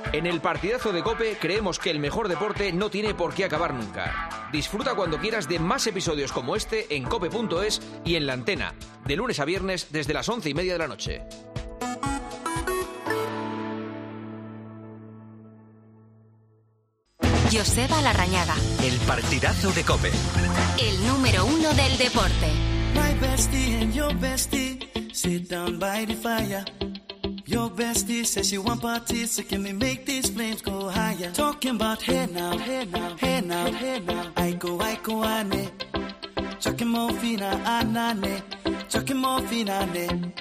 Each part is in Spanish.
En el partidazo de COPE creemos que el mejor deporte no tiene por qué acabar nunca. Disfruta cuando quieras de más episodios como este en cope.es y en La Antena, de lunes a viernes desde las 11:30 de la noche. Joseba Larrañaga. El partidazo de COPE. El número 1 del deporte. My bestie and your bestie sit down by the fire. Your bestie says she want parties, so can we make these flames go higher? Talking about hey now, hey now, hey now, hey now. I go, ane. Chucking morphina, anane. Chucking morphina, ane.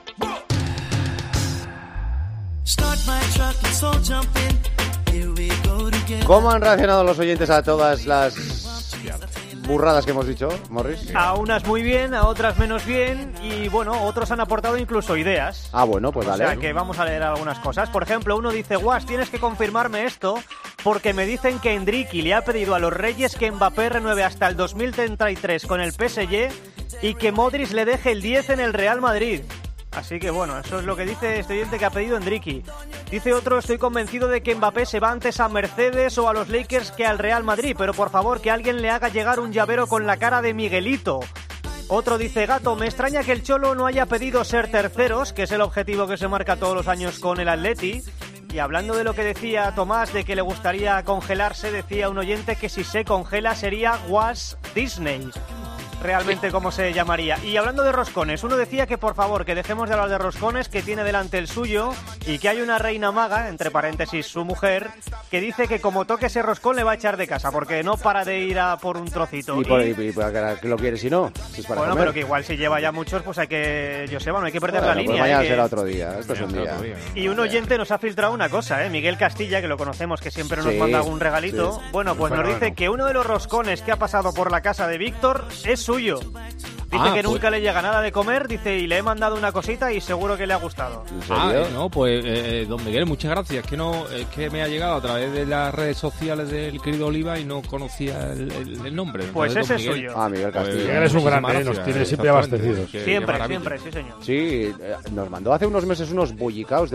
Start my truck, let's all jump in. Here we go together. ¿Cómo han reaccionado los oyentes a todas las burradas que hemos dicho, Morris? A unas muy bien, a otras menos bien, y bueno, otros han aportado incluso ideas. Ah, bueno, pues dale. O sea que vamos a leer algunas cosas. Por ejemplo, uno dice: Guas, tienes que confirmarme esto, porque me dicen que Endriqui le ha pedido a los Reyes que Mbappé renueve hasta el 2033 con el PSG y que Modric le deje el 10 en el Real Madrid. Así que bueno, eso es lo que dice este oyente que ha pedido Endriqui. Dice otro: estoy convencido de que Mbappé se va antes a Mercedes o a los Lakers que al Real Madrid, pero por favor que alguien le haga llegar un llavero con la cara de Miguelito. Otro dice: Gato, me extraña que el Cholo no haya pedido ser terceros, que es el objetivo que se marca todos los años con el Atleti. Y hablando de lo que decía Tomás, de que le gustaría congelarse, decía un oyente que si se congela sería Walt Disney. Realmente cómo se llamaría. Y hablando de roscones, uno decía que por favor que dejemos de hablar de roscones, que tiene delante el suyo y que hay una reina maga, entre paréntesis su mujer, que dice que como toque ese roscón le va a echar de casa porque no para de ir a por un trocito. ¿Y para qué lo quieres si no? Si es para bueno, comer. pero que igual si lleva ya muchos, pues hay que, Joseba, no hay que perder bueno, la línea. Pues mañana que... será otro día, esto es un día. Y un oyente nos ha filtrado una cosa, Miguel Castilla, que lo conocemos, que siempre nos manda algún regalito. Sí. Bueno, pues nos dice que uno de los roscones que ha pasado por la casa de Víctor es suyo. Dice que nunca le llega nada de comer, dice, y le he mandado una cosita y seguro que le ha gustado. No, pues don Miguel, muchas gracias. Es que me ha llegado a través de las redes sociales del querido Oliva y no conocía el nombre. Pues ese es suyo. Miguel Castilla. Miguel es un grande, nos tiene siempre abastecidos. Siempre, sí señor. Sí, nos mandó hace unos meses unos bollicaos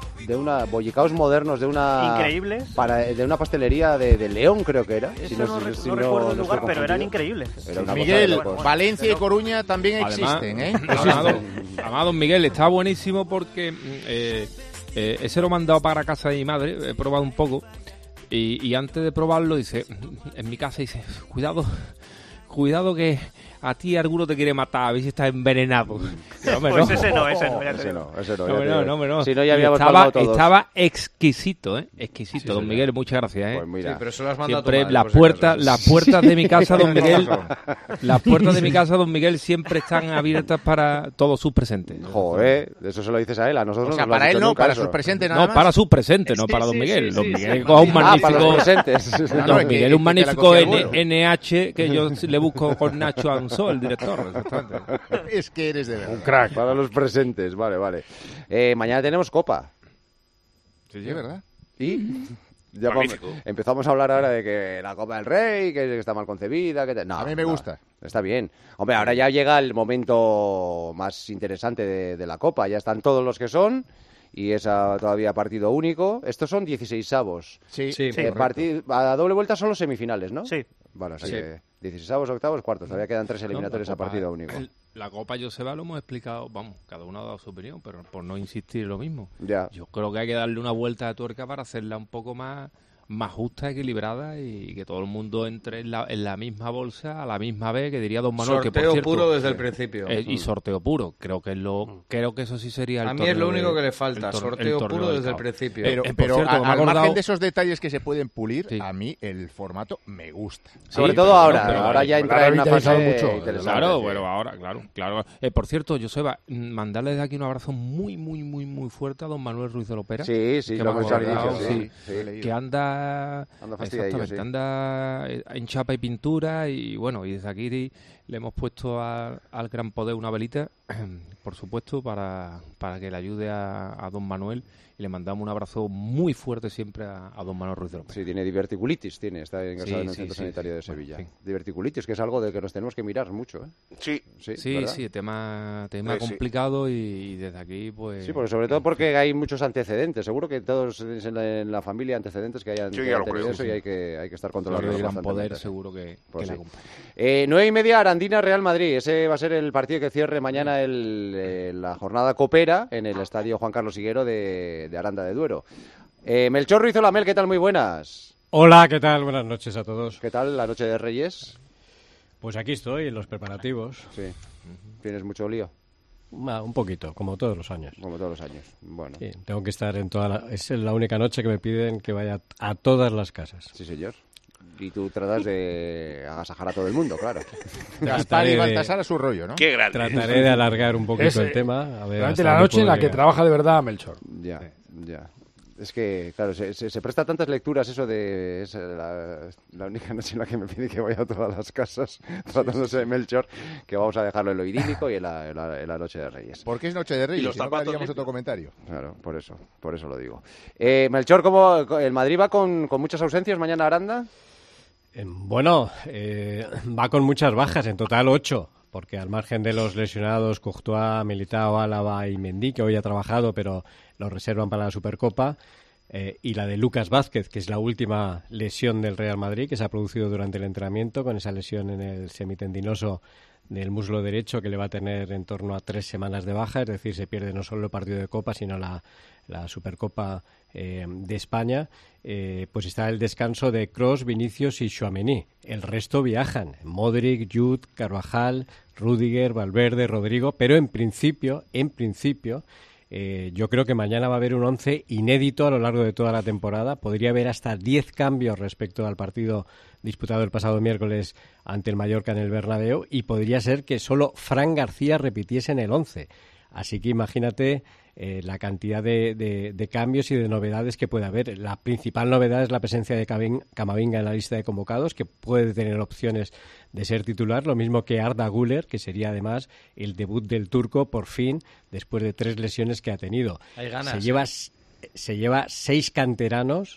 bollicaos modernos de una... Increíbles. De una pastelería de León, creo que era. Eso no recuerdo el lugar, pero eran increíbles. Miguel, Valencia y Coruña también existen, Además, don Miguel, está buenísimo porque ese lo he mandado para casa de mi madre, he probado un poco y antes de probarlo dice, en mi casa dice, cuidado que a ti alguno te quiere matar, a ver si estás envenenado. No, pues ese no. Si no, ya habíamos probado todos. Estaba exquisito, exquisito, sí, don Miguel, muchas gracias, Pues mira. Sí, pero eso lo has mandado siempre las puertas de mi casa, don Miguel, las puertas de mi casa, don Miguel, siempre están abiertas para todos sus presentes. Joder, eso se lo dices a él, a nosotros o sea, no para él no, para sus presentes nada más. No, para sus presentes, no para don Miguel. Don Miguel coja un magnífico... para los presentes. Don Miguel, un magnífico NH que yo le busco con Nacho Anso, el director. Es que eres de verdad. Un crack para los presentes, vale. Mañana tenemos Copa. Sí, ¿verdad? Y ya empezamos a hablar ahora de que la Copa del Rey, que está mal concebida. No, a mí me gusta. Está bien. Hombre, ahora ya llega el momento más interesante de la Copa. Ya están todos los que son. Y es todavía partido único. Estos son 16avos. Sí. A doble vuelta son los semifinales, ¿no? Sí. Bueno, o sea que 16avos, octavos, cuartos. Todavía quedan 3 eliminatorios a partido único. La Copa Joseba lo hemos explicado, cada uno ha dado su opinión, pero por no insistir lo mismo. Ya. Yo creo que hay que darle una vuelta de tuerca para hacerla un poco más justa, equilibrada y que todo el mundo entre en la misma bolsa a la misma vez, que diría don Manuel. Sorteo que por cierto, puro desde el principio. Y sorteo puro. Creo que eso sí sería el a mí es lo único que le falta, sorteo puro desde el principio. Pero al margen de esos detalles que se pueden pulir, sí, a mí el formato me gusta. Sobre todo ahora ya entra en una fase mucho. Claro, bueno, ahora, claro. Por cierto, Joseba, mandarle desde aquí un abrazo muy, muy, muy, muy fuerte a don Manuel Ruiz de Lopera. Sí, lo hemos dicho, sí. Que anda fastidiadillo, anda en chapa y pintura y bueno, y desde aquí le hemos puesto al Gran Poder una velita, por supuesto, para que le ayude a don Manuel, y le mandamos un abrazo muy fuerte siempre a don Manuel Ruiz de López. Sí, tiene diverticulitis, está ingresado en el Centro Sanitario de Sevilla. Bueno, diverticulitis, que es algo de que nos tenemos que mirar mucho, ¿eh? Sí, tema complicado y desde aquí, pues... Sí, porque sobre todo porque hay muchos antecedentes, seguro que todos en la familia antecedentes que hayan tenido eso, y hay que estar controlando. El Gran Poder seguro que pues le acompaña. 9:30, Arandina, Real Madrid. Ese va a ser el partido que cierre mañana la jornada copera en el Estadio Juan Carlos Higuero de Aranda de Duero. Melchor Ruiz Olamel, ¿qué tal? Muy buenas. Hola, ¿qué tal? Buenas noches a todos. ¿Qué tal la noche de Reyes? Pues aquí estoy, en los preparativos. Sí. ¿Tienes mucho lío? Un poquito, como todos los años. Como todos los años, bueno. Sí, tengo que estar en es la única noche que me piden que vaya a todas las casas. Sí, señor. Y tú tratas de agasajar a todo el mundo, claro. Gaspar y Baltasar a su rollo, ¿no? Qué grande. Trataré de alargar un poquito el tema. A ver, realmente la noche en la que trabaja de verdad Melchor. Ya. Es que, claro, se presta tantas lecturas eso de... Es la única noche en la que me pide que vaya a todas las casas, tratándose de Melchor, que vamos a dejarlo en lo idílico y en la noche de Reyes. ¿Por qué es noche de Reyes? Y los zapatos haríamos otro comentario. Claro, por eso lo digo. Melchor, ¿cómo el Madrid va con muchas ausencias mañana a Aranda? Bueno, va con muchas bajas, en total 8. Porque al margen de los lesionados Courtois, Militao, Álava y Mendy, que hoy ha trabajado, pero lo reservan para la Supercopa, y la de Lucas Vázquez, que es la última lesión del Real Madrid, que se ha producido durante el entrenamiento, con esa lesión en el semitendinoso del muslo derecho, que le va a tener en torno a 3 semanas de baja, es decir, se pierde no solo el partido de Copa, sino la Supercopa de España. Pues está el descanso de Kroos, Vinicius y Tchouaméni. El resto viajan: Modric, Jude, Carvajal, Rüdiger, Valverde, Rodrigo, pero en principio, yo creo que mañana va a haber un 11 inédito a lo largo de toda la temporada. Podría haber hasta 10 cambios respecto al partido disputado el pasado miércoles ante el Mallorca en el Bernabéu, y podría ser que solo Fran García repitiese en el 11. Así que imagínate la cantidad de cambios y de novedades que puede haber. La principal novedad es la presencia de Camavinga en la lista de convocados, que puede tener opciones de ser titular, lo mismo que Arda Güler, que sería además el debut del turco por fin, después de 3 lesiones que ha tenido. Hay ganas. Se lleva 6 canteranos,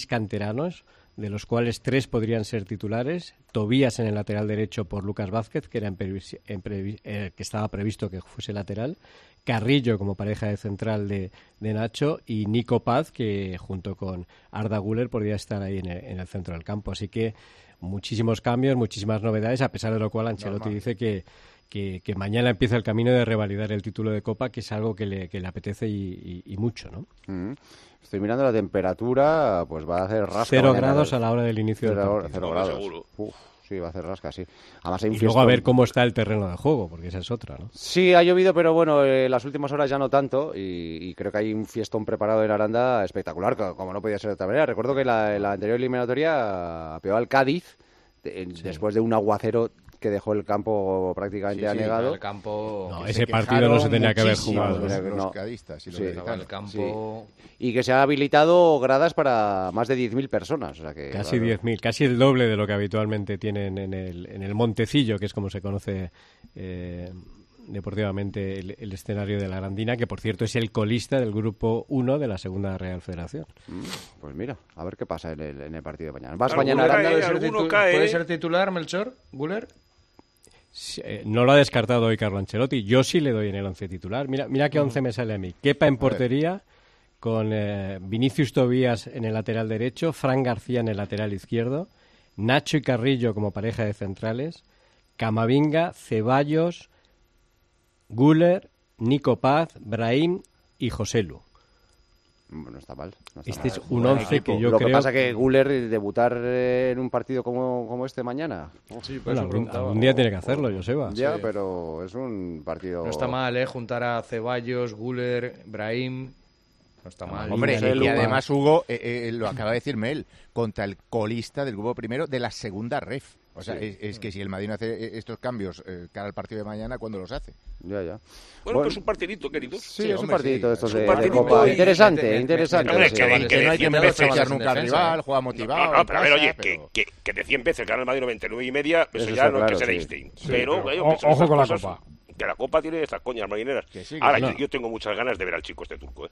de los cuales 3 podrían ser titulares. Tobías en el lateral derecho por Lucas Vázquez, que que estaba previsto que fuese lateral. Carrillo como pareja de central de Nacho, y Nico Paz, que junto con Arda Güler podría estar ahí en el centro del campo. Así que muchísimos cambios, muchísimas novedades, a pesar de lo cual Ancelotti dice que mañana empieza el camino de revalidar el título de Copa, que es algo que le apetece y mucho, ¿no? Estoy mirando la temperatura, pues va a hacer rasca. 0 grados a la hora del inicio del partido. 0 grados. Seguro. Sí, va a hacer rasca, sí. Además, hay un y luego a ver cómo está el terreno de juego, porque esa es otra, ¿no? Sí, ha llovido, pero bueno, las últimas horas ya no tanto, y creo que hay un fiestón preparado en Aranda espectacular, como no podía ser de otra manera. Recuerdo que la anterior eliminatoria pegó al Cádiz, después de un aguacero que dejó el campo prácticamente anegado. El campo... No, ese partido no se tenía que haber jugado. Los cadistas y los el campo... Y que se ha habilitado gradas para más de 10.000 personas. O sea que, casi 10.000, casi el doble de lo que habitualmente tienen en el Montecillo, que es como se conoce deportivamente el escenario de la Arandina, que por cierto es el colista del grupo 1 de la Segunda Real Federación. Pues mira, a ver qué pasa en el partido de mañana. ¿Vas mañana a Aranda? ¿Puede ser titular Melchor? ¿Güler? No lo ha descartado hoy Carlo Ancelotti. Yo sí le doy en el 11 titular. Mira qué 11 me sale a mí. Kepa en portería, con Vinicius Tobías en el lateral derecho, Fran García en el lateral izquierdo, Nacho y Carrillo como pareja de centrales, Camavinga, Ceballos, Güler, Nico Paz, Brahim y Joselu. No está mal. Este es un 11 que yo creo... Lo que pasa que Güler debutar en un partido como este mañana... Sí, bueno, algún día tiene que hacerlo, Joseba. Ya, sí. Pero es un partido... No está mal, juntar a Ceballos, Güler, Brahim... No está mal. Hombre, y además, Hugo, lo acaba de decirme él, contra el colista del grupo primero de la segunda ref. O sea, es que si el Madrid no hace estos cambios cara al partido de mañana, ¿cuándo los hace? Ya. Bueno, pues es un partidito, queridos. Sí, es un partidito de estos de Copa. Interesante. Hombre, que no hay que menospreciar nunca al rival, juega motivado. No, pero a ver, oye, que de 100 veces gana el Madrid 99,5, eso ya no es que sea de Einstein. Pero, ojo con la Copa. Que la Copa tiene estas coñas marineras. Ahora, yo tengo muchas ganas de ver al chico este turco,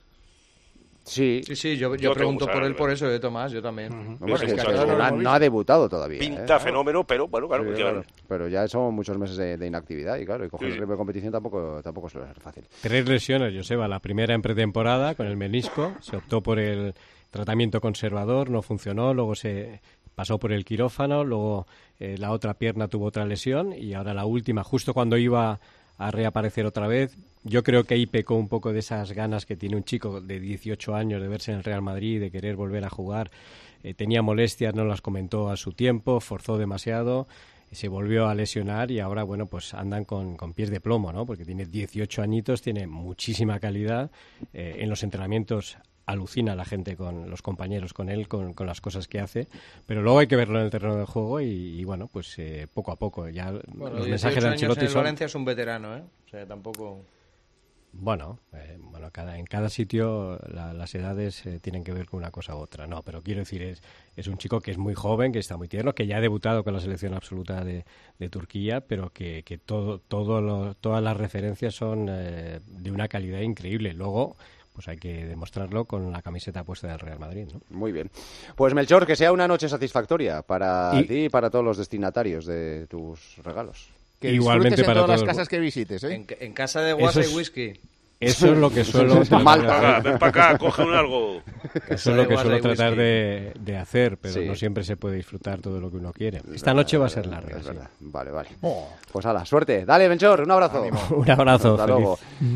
Sí, yo pregunto por él por eso, Tomás, yo también. No ha debutado todavía. Pinta fenómeno, pero bueno, claro. Pero ya son muchos meses de inactividad y claro, y coger el ritmo de competición tampoco suele ser fácil. 3 lesiones, Joseba. La primera en pretemporada con el menisco, se optó por el tratamiento conservador, no funcionó, luego se pasó por el quirófano, luego la otra pierna tuvo otra lesión y ahora la última, justo cuando iba a reaparecer otra vez. Yo creo que ahí pecó un poco de esas ganas que tiene un chico de 18 años de verse en el Real Madrid, de querer volver a jugar. Tenía molestias, no las comentó a su tiempo, forzó demasiado, se volvió a lesionar y ahora, bueno, pues andan con pies de plomo, ¿no? Porque tiene 18 añitos, tiene muchísima calidad. En los entrenamientos alucina la gente con los compañeros, con él, con las cosas que hace, pero luego hay que verlo en el terreno de juego y bueno, pues poco a poco. Ya los mensajes de Ancelotti son... Valencia es un veterano, o sea, tampoco... Bueno, en cada sitio las edades tienen que ver con una cosa u otra. No, pero quiero decir, es un chico que es muy joven, que está muy tierno, que ya ha debutado con la selección absoluta de Turquía, pero que todas las referencias son de una calidad increíble. Luego, pues hay que demostrarlo con la camiseta puesta del Real Madrid, ¿no? Muy bien. Pues Melchor, que sea una noche satisfactoria para ti y para todos los destinatarios de tus regalos. Que igualmente para todas las casas que visites, ¿eh? En casa de guasa y whisky. Eso es lo que suelo ven para acá, coge un algo. Eso es lo que suelo tratar de hacer, pero no siempre se puede disfrutar todo lo que uno quiere. Esta noche va a ser larga. Es verdad. Vale. Pues hala, suerte. Dale, Melchor, un abrazo. Un abrazo. Hasta luego.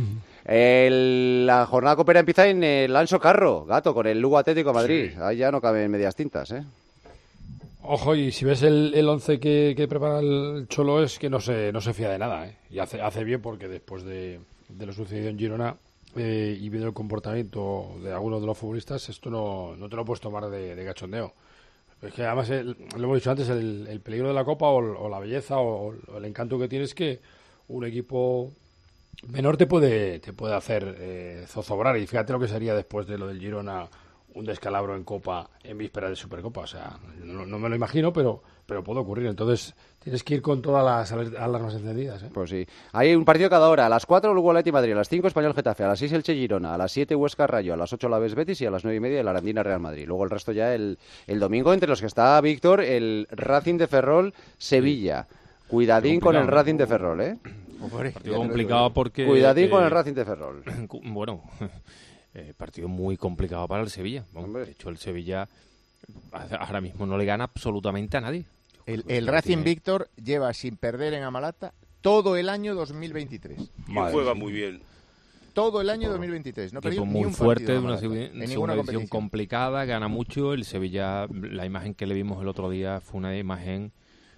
La jornada copera empieza en el Anso Carro, Gato, con el Lugo Atlético de Madrid. Sí. Ahí ya no caben medias tintas, ¿eh? Ojo, y si ves el 11 que prepara el Cholo, es que no se fía de nada, ¿eh? Y hace bien, porque después de lo sucedido en Girona y viendo el comportamiento de algunos de los futbolistas, esto no te lo puedes tomar de cachondeo. Es que además, lo hemos dicho antes, el peligro de la Copa o la belleza o el encanto que tiene es que un equipo menor te puede hacer zozobrar. Y fíjate lo que sería después de lo del Girona, un descalabro en Copa en vísperas de Supercopa. O sea, no me lo imagino, pero puede ocurrir. Entonces tienes que ir con todas las alarmas encendidas, ¿eh? Pues sí. Hay un partido cada hora. A las 4 Lugo Atleti Madrid, a las 5 Español Getafe, a las 6 Elche Girona, a las 7 Huesca Rayo, a las 8 Alavés Betis y a las 9:30 el Arandina Real Madrid. Luego el resto ya el domingo, entre los que está Víctor, el Racing de Ferrol Sevilla. Cuidadín con el Racing de Ferrol, ¿eh? Partido complicado porque... Cuidadín con el Racing de Ferrol. Bueno... partido muy complicado para el Sevilla. De hecho, el Sevilla ahora mismo no le gana absolutamente a nadie. El Racing Víctor lleva sin perder en Amalata todo el año 2023. Y juega muy bien. Todo el año 2023. No perdió muy ni un fuerte, una segunda edición complicada, gana mucho. El Sevilla, la imagen que le vimos el otro día fue una imagen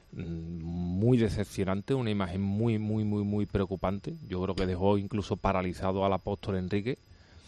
muy decepcionante, una imagen muy, muy, muy, muy preocupante. Yo creo que dejó incluso paralizado al Apóstol Enrique.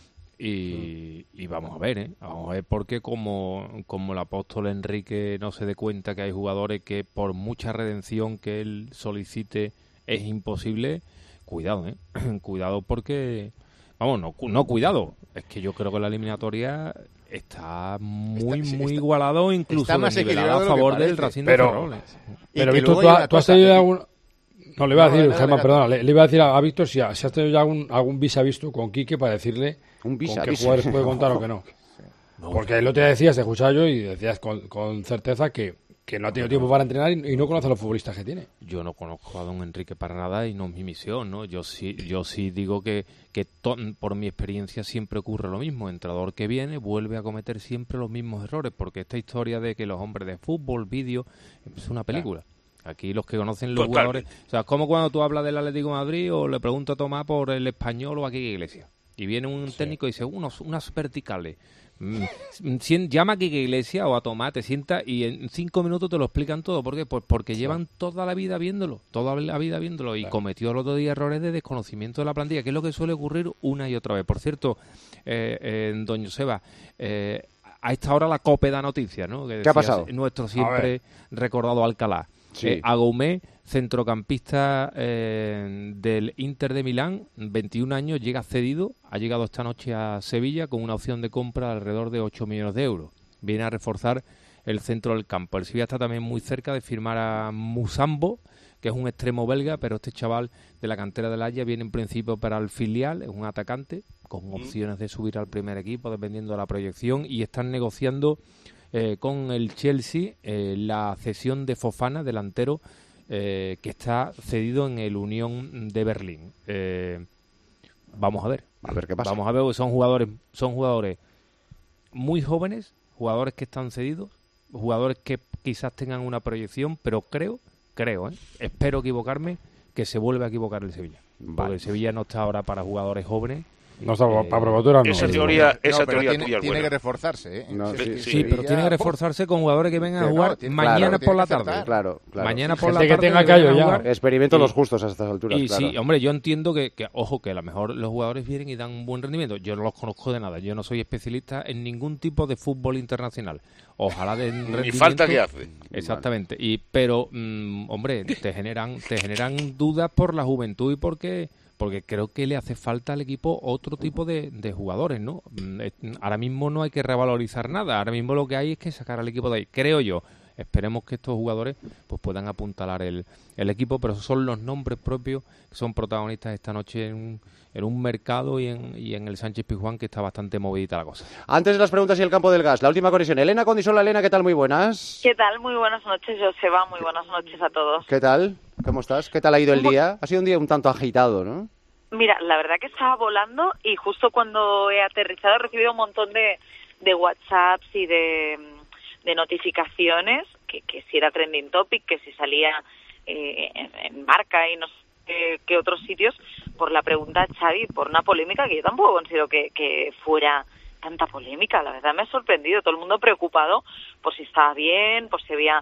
Y vamos a ver, porque como el Apóstol Enrique no se dé cuenta que hay jugadores que por mucha redención que él solicite es imposible, cuidado, cuidado porque, no cuidado, es que yo creo que la eliminatoria está muy igualado, incluso desnivelado a favor del Racing de Ferrol. Pero Víctor, ¿tú has tenido algún... No, le iba a decir, Germán, perdona, le iba a decir a Víctor si has tenido ya algún vis a visto con Quique para decirle con qué jugadores puede contar o que no. Porque el otro día decías, te escuchaba yo y decías con certeza que no ha tenido tiempo para entrenar y no conoce a los futbolistas que tiene. Yo no conozco a don Enrique para nada y no es mi misión, ¿no? Yo sí digo que por mi experiencia siempre ocurre lo mismo. Entrenador que viene vuelve a cometer siempre los mismos errores, porque esta historia de que los hombres de fútbol, vídeo, es una película. Aquí los que conocen los jugadores... O sea, es como cuando tú hablas del Atlético de Madrid o le pregunto a Tomás por el Español o aquí Iglesias. Y viene un técnico y dice, unas verticales. Llama a Quique Iglesias o a Tomás, te sienta y en 5 minutos te lo explican todo. ¿Por qué? Pues porque llevan toda la vida viéndolo. Y cometió el otro día errores de desconocimiento de la plantilla, que es lo que suele ocurrir una y otra vez. Por cierto, don Joseba, a esta hora la COPE da noticias, ¿no? ¿Qué ha pasado? Nuestro siempre recordado Alcalá. Sí. Agoumé, centrocampista del Inter de Milán, 21 años, llega cedido, ha llegado esta noche a Sevilla con una opción de compra de alrededor de 8 millones de euros. Viene a reforzar el centro del campo. El Sevilla está también muy cerca de firmar a Musambo, que es un extremo belga, pero este chaval de la cantera del Haya viene en principio para el filial, es un atacante con opciones de subir al primer equipo dependiendo de la proyección, y están negociando con el Chelsea la cesión de Fofana, delantero, que está cedido en el Unión de Berlín. Vamos a ver qué pasa. Vamos a ver, porque son jugadores muy jóvenes, jugadores que están cedidos, jugadores que quizás tengan una proyección, pero espero equivocarme, que se vuelve a equivocar el Sevilla. Porque el Sevilla no está ahora para jugadores jóvenes. No está para probatura, no. Esa teoría tiene que reforzarse, ¿eh? Sí, pero tiene que reforzarse con jugadores que vengan a jugar mañana por la tarde. Claro. Mañana por la tarde. Que tenga callo ya. Experimentos los justos a estas alturas. Y sí, hombre, yo entiendo que a lo mejor los jugadores vienen y dan un buen rendimiento. Yo no los conozco de nada. Yo no soy especialista en ningún tipo de fútbol internacional. Ojalá de rendimiento. Ni falta que hace. Exactamente. Pero, hombre, te generan dudas por la juventud y porque creo que le hace falta al equipo otro tipo de jugadores, ¿no? Ahora mismo no hay que revalorizar nada, ahora mismo lo que hay es que sacar al equipo de ahí, creo yo. Esperemos que estos jugadores pues puedan apuntalar el equipo, pero esos son los nombres propios que son protagonistas esta noche en un mercado y en el Sánchez Pizjuán, que está bastante movidita la cosa. Antes de las preguntas y el campo del gas, la última conexión. Elena Condisola. Elena, ¿qué tal? Muy buenas. ¿Qué tal? Muy buenas noches, Joseba. Muy buenas noches a todos. ¿Qué tal? ¿Cómo estás? ¿Qué tal ha ido el día? Ha sido un día un tanto agitado, ¿no? Mira, la verdad que estaba volando y justo cuando he aterrizado he recibido un montón de WhatsApps y de notificaciones, que si era trending topic, que si salía en Marca y no sé qué otros sitios, por la pregunta de Xavi, por una polémica que yo tampoco considero que fuera tanta polémica. La verdad me ha sorprendido, todo el mundo preocupado por si estaba bien, por si había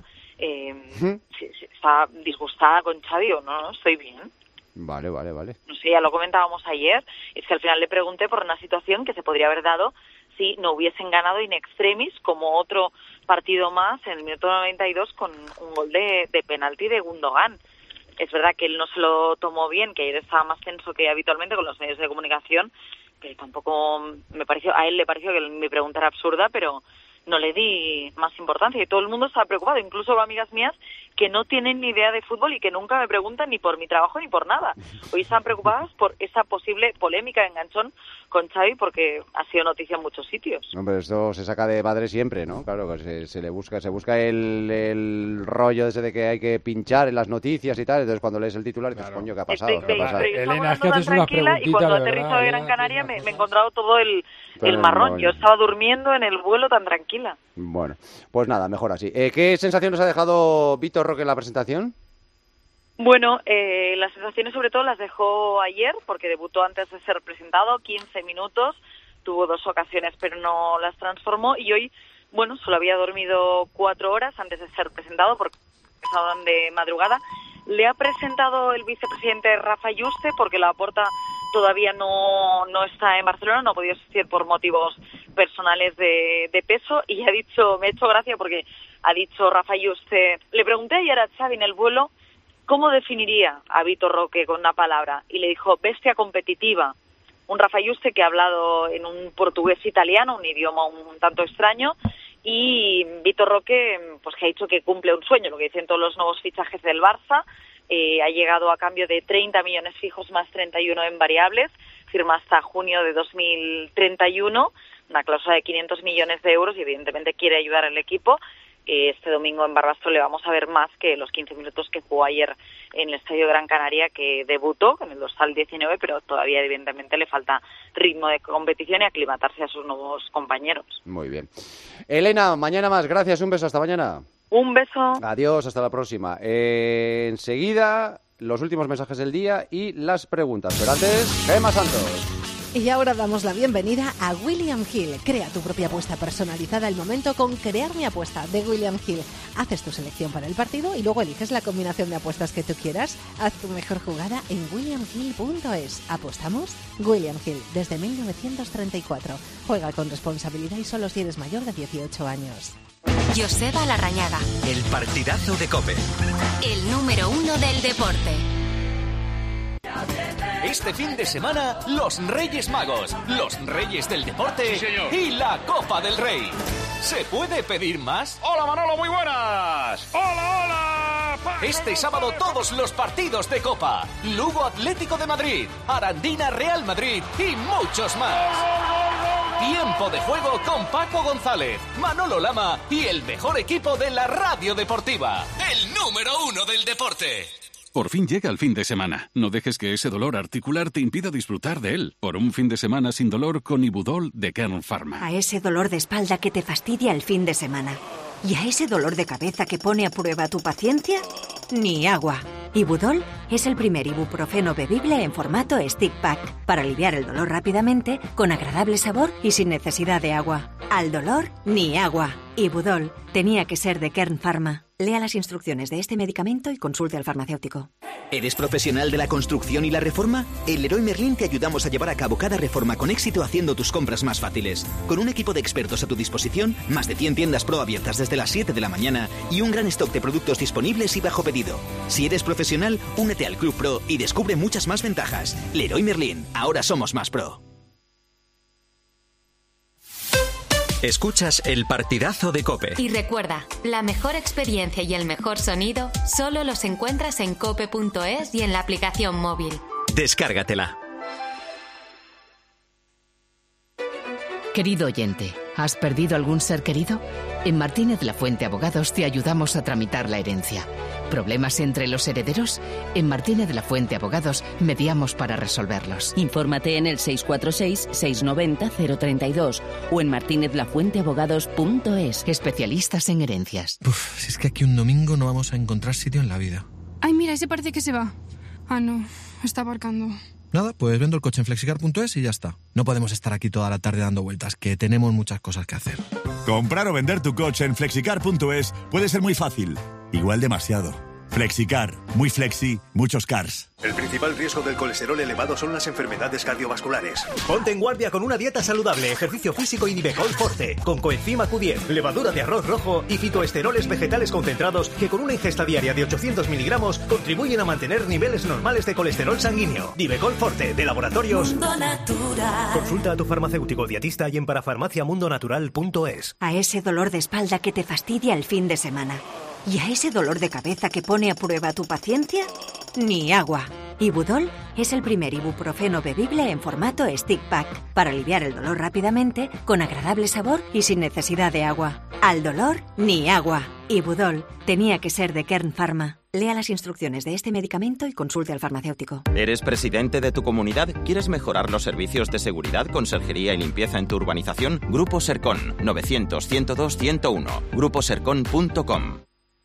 si estaba disgustada con Xavi o no, estoy bien. Vale. No sé, ya lo comentábamos ayer, es que al final le pregunté por una situación que se podría haber dado si no hubiesen ganado in extremis, como otro partido más en el minuto 92 con un gol de penalti de Gundogan. Es verdad que él no se lo tomó bien, que ayer estaba más tenso que habitualmente con los medios de comunicación, pero tampoco a él le pareció que mi pregunta era absurda, pero no le di más importancia y todo el mundo estaba preocupado, incluso amigas mías que no tienen ni idea de fútbol y que nunca me preguntan ni por mi trabajo ni por nada. Hoy están preocupadas por esa posible polémica de enganchón con Xavi, porque ha sido noticia en muchos sitios. Hombre, esto se saca de madre siempre, ¿no? Claro, que se busca el rollo ese de que hay que pinchar en las noticias y tal, entonces cuando lees el titular dices, coño, ¿qué ha pasado? ¿Qué pasa? Elena, es que haces unas preguntitas, y cuando aterrizo de Gran Canaria me he encontrado todo el marrón. Yo estaba durmiendo en el vuelo tan tranquila. Bueno, pues nada, mejor así. ¿Qué sensación nos ha dejado Vitor Roque en la presentación? Bueno, las sensaciones sobre todo las dejó ayer, porque debutó antes de ser presentado, 15 minutos, tuvo 2 ocasiones pero no las transformó, y hoy, bueno, solo había dormido 4 horas antes de ser presentado, porque estaban de madrugada. Le ha presentado el vicepresidente Rafa Yuste, porque Laporta todavía no está en Barcelona, no ha podido asistir por motivos personales de peso, y ha dicho, me ha hecho gracia porque ha dicho Rafa Yuste, le pregunté ayer a Xavi en el vuelo cómo definiría a Vitor Roque con una palabra, y le dijo bestia competitiva. Un Rafa Yuste que ha hablado en un portugués italiano, un idioma un tanto extraño, y Vitor Roque pues que ha dicho que cumple un sueño, lo que dicen todos los nuevos fichajes del Barça. Ha llegado a cambio de 30 millones fijos más 31 en variables, firma hasta junio de 2031, una cláusula de 500 millones de euros, y evidentemente quiere ayudar al equipo. Este domingo en Barbastro le vamos a ver más que los 15 minutos que jugó ayer en el Estadio Gran Canaria, que debutó en el dorsal 19, pero todavía evidentemente le falta ritmo de competición y aclimatarse a sus nuevos compañeros. Muy bien. Elena, mañana más. Gracias, un beso, hasta mañana. Un beso. Adiós, hasta la próxima. Enseguida, los últimos mensajes del día y las preguntas. Pero antes, Gemma Santos. Y ahora damos la bienvenida a William Hill. Crea tu propia apuesta personalizada al momento con Crear mi apuesta de William Hill. Haces tu selección para el partido y luego eliges la combinación de apuestas que tú quieras. Haz tu mejor jugada en williamhill.es. ¿Apostamos? William Hill, desde 1934. Juega con responsabilidad y solo si eres mayor de 18 años. Joseba Larrañaga. El partidazo de COPE. El número 1 del deporte. Este fin de semana, los Reyes Magos, los Reyes del Deporte y la Copa del Rey. ¿Se puede pedir más? Hola Manolo, muy buenas. Hola. Este sábado todos los partidos de Copa. Lugo Atlético de Madrid, Arandina Real Madrid y muchos más. Tiempo de juego con Paco González, Manolo Lama y el mejor equipo de la radio deportiva. El número 1 del deporte. Por fin llega el fin de semana. No dejes que ese dolor articular te impida disfrutar de él. Por un fin de semana sin dolor con Ibudol de Kern Pharma. A ese dolor de espalda que te fastidia el fin de semana. ¿Y a ese dolor de cabeza que pone a prueba tu paciencia? Ni agua. Ibudol es el primer ibuprofeno bebible en formato stick pack para aliviar el dolor rápidamente, con agradable sabor y sin necesidad de agua. Al dolor, ni agua. Ibudol tenía que ser de Kern Pharma. Lea las instrucciones de este medicamento y consulte al farmacéutico. ¿Eres profesional de la construcción y la reforma? En Leroy Merlin te ayudamos a llevar a cabo cada reforma con éxito, haciendo tus compras más fáciles. Con un equipo de expertos a tu disposición, más de 100 tiendas Pro abiertas desde las 7 de la mañana y un gran stock de productos disponibles y bajo pedido. Si eres profesional, únete al Club Pro y descubre muchas más ventajas. Leroy Merlin, ahora somos más pro. Escuchas el partidazo de COPE. Y recuerda, la mejor experiencia y el mejor sonido solo los encuentras en cope.es y en la aplicación móvil. Descárgatela. Querido oyente, ¿has perdido algún ser querido? En Martínez Lafuente Abogados te ayudamos a tramitar la herencia. ¿Problemas entre los herederos? En Martínez Lafuente Abogados mediamos para resolverlos. Infórmate en el 646-690-032 o en martinezlafuenteabogados.es. Especialistas en herencias. Si es que aquí un domingo no vamos a encontrar sitio en la vida. Ay, mira, ese parece que se va. Ah, no, está aparcando. Nada, pues vendo el coche en flexicar.es y ya está. No podemos estar aquí toda la tarde dando vueltas, que tenemos muchas cosas que hacer. Comprar o vender tu coche en flexicar.es puede ser muy fácil. Igual demasiado. Flexicar. Muy flexi, muchos cars. El principal riesgo del colesterol elevado son las enfermedades cardiovasculares. Ponte en guardia con una dieta saludable, ejercicio físico y Nivecol Forte, con coenzima Q10, levadura de arroz rojo y fitoesteroles vegetales concentrados que con una ingesta diaria de 800 miligramos contribuyen a mantener niveles normales de colesterol sanguíneo. Nivecol Forte, de Laboratorios Mundo Natural. Consulta a tu farmacéutico dietista y en parafarmaciamundonatural.es. A ese dolor de espalda que te fastidia el fin de semana. ¿Y a ese dolor de cabeza que pone a prueba tu paciencia? Ni agua. Ibudol es el primer ibuprofeno bebible en formato stick pack para aliviar el dolor rápidamente, con agradable sabor y sin necesidad de agua. Al dolor, ni agua. Ibudol tenía que ser de Kern Pharma. Lea las instrucciones de este medicamento y consulte al farmacéutico. ¿Eres presidente de tu comunidad? ¿Quieres mejorar los servicios de seguridad, conserjería y limpieza en tu urbanización? Grupo Sercon, 900-102-101. gruposercon.com.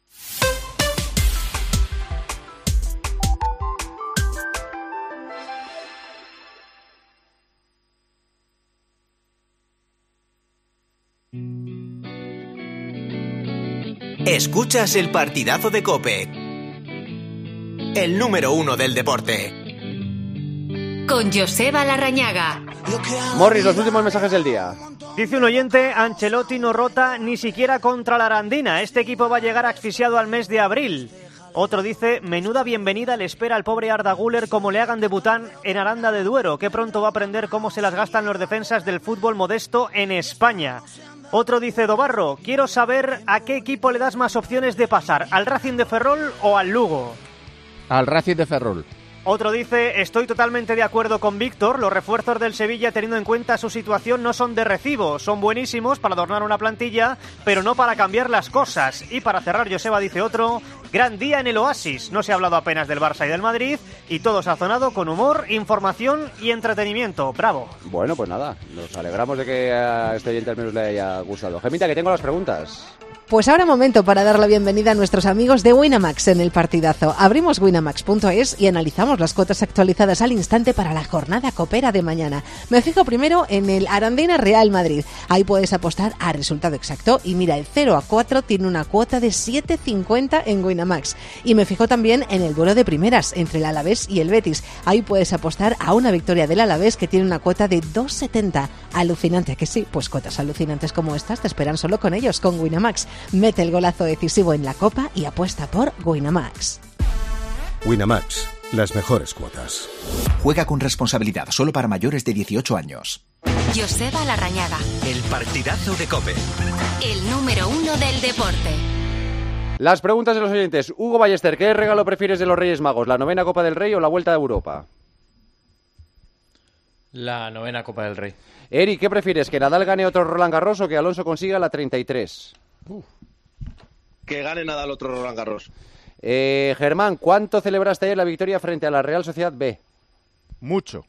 Escuchas el partidazo de COPE. El número 1 del deporte. Con Joseba Larrañaga. Morris, los últimos mensajes del día. Dice un oyente, Ancelotti no rota ni siquiera contra la Arandina. Este equipo va a llegar asfixiado al mes de abril. Otro dice, menuda bienvenida le espera al pobre Arda Güler como le hagan debutar en Aranda de Duero, que pronto va a aprender cómo se las gastan los defensas del fútbol modesto en España. Otro dice, Dobarro, quiero saber a qué equipo le das más opciones de pasar, ¿al Racing de Ferrol o al Lugo? Al Racing de Ferrol. Otro dice, estoy totalmente de acuerdo con Víctor, los refuerzos del Sevilla, teniendo en cuenta su situación, no son de recibo, son buenísimos para adornar una plantilla, pero no para cambiar las cosas. Y para cerrar, Joseba dice otro, gran día en el Oasis, no se ha hablado apenas del Barça y del Madrid, y todo sazonado con humor, información y entretenimiento. ¡Bravo! Bueno, pues nada, nos alegramos de que a este oyente al menos le haya gustado. Gemita, que tengo las preguntas. Pues ahora momento para dar la bienvenida a nuestros amigos de Winamax en el partidazo. Abrimos winamax.es y analizamos las cuotas actualizadas al instante para la jornada copera de mañana. Me fijo primero en el Arandina Real Madrid. Ahí puedes apostar a resultado exacto y mira, el 0-4 tiene una cuota de 7,50 en Winamax. Y me fijo también en el duelo de primeras entre el Alavés y el Betis. Ahí puedes apostar a una victoria del Alavés que tiene una cuota de 2,70. Alucinante, que sí, pues cuotas alucinantes como estas te esperan solo con ellos, con Winamax. Mete el golazo decisivo en la Copa y apuesta por Winamax. Winamax, las mejores cuotas. Juega con responsabilidad, solo para mayores de 18 años. Joseba Larrañaga. El partidazo de COPE. El número 1 del deporte. Las preguntas de los oyentes. Hugo Ballester, ¿qué regalo prefieres de los Reyes Magos? ¿La 9ª Copa del Rey o la Vuelta de Europa? La 9ª Copa del Rey. Eri, ¿qué prefieres? ¿Que Nadal gane otro Roland Garros o que Alonso consiga la 33? Que gane Nadal otro Roland Garros. Germán, ¿cuánto celebraste ayer la victoria frente a la Real Sociedad B? Mucho.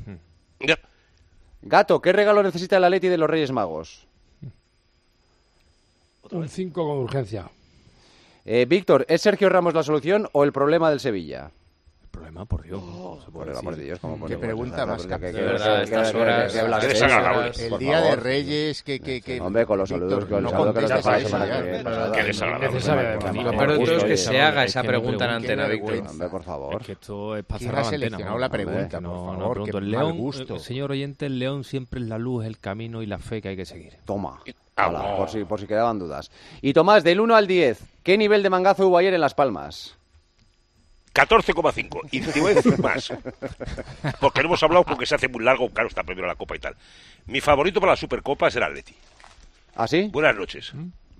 Gato, ¿qué regalo necesita el Atleti de los Reyes Magos? Un 5 con urgencia. Víctor, ¿es Sergio Ramos la solución o el problema del Sevilla? Problema, por Dios. Por el amor de Dios, ¿cómo qué pregunta más de verdad, estas horas. El Día de Reyes, que hombre, con los saludos, con el saludo que nos deja la semana que viene. Qué desagradable. Lo peor de todo es que se haga esa pregunta en antena, Víctor. Hombre, por favor. Es que esto es pasar la antena. La pregunta, por favor, que mal gusto. Señor oyente, el león siempre es la luz, el camino y la fe que hay que seguir. Toma. Por si quedaban dudas. Y Tomás, del 1 al 10, ¿qué nivel de mangazo hubo ayer en Las Palmas? 14,5. Y te voy a decir más. Porque no hemos hablado porque se hace muy largo, claro, está primero la Copa y tal. Mi favorito para la Supercopa es el Atleti. ¿Ah, sí? Buenas noches.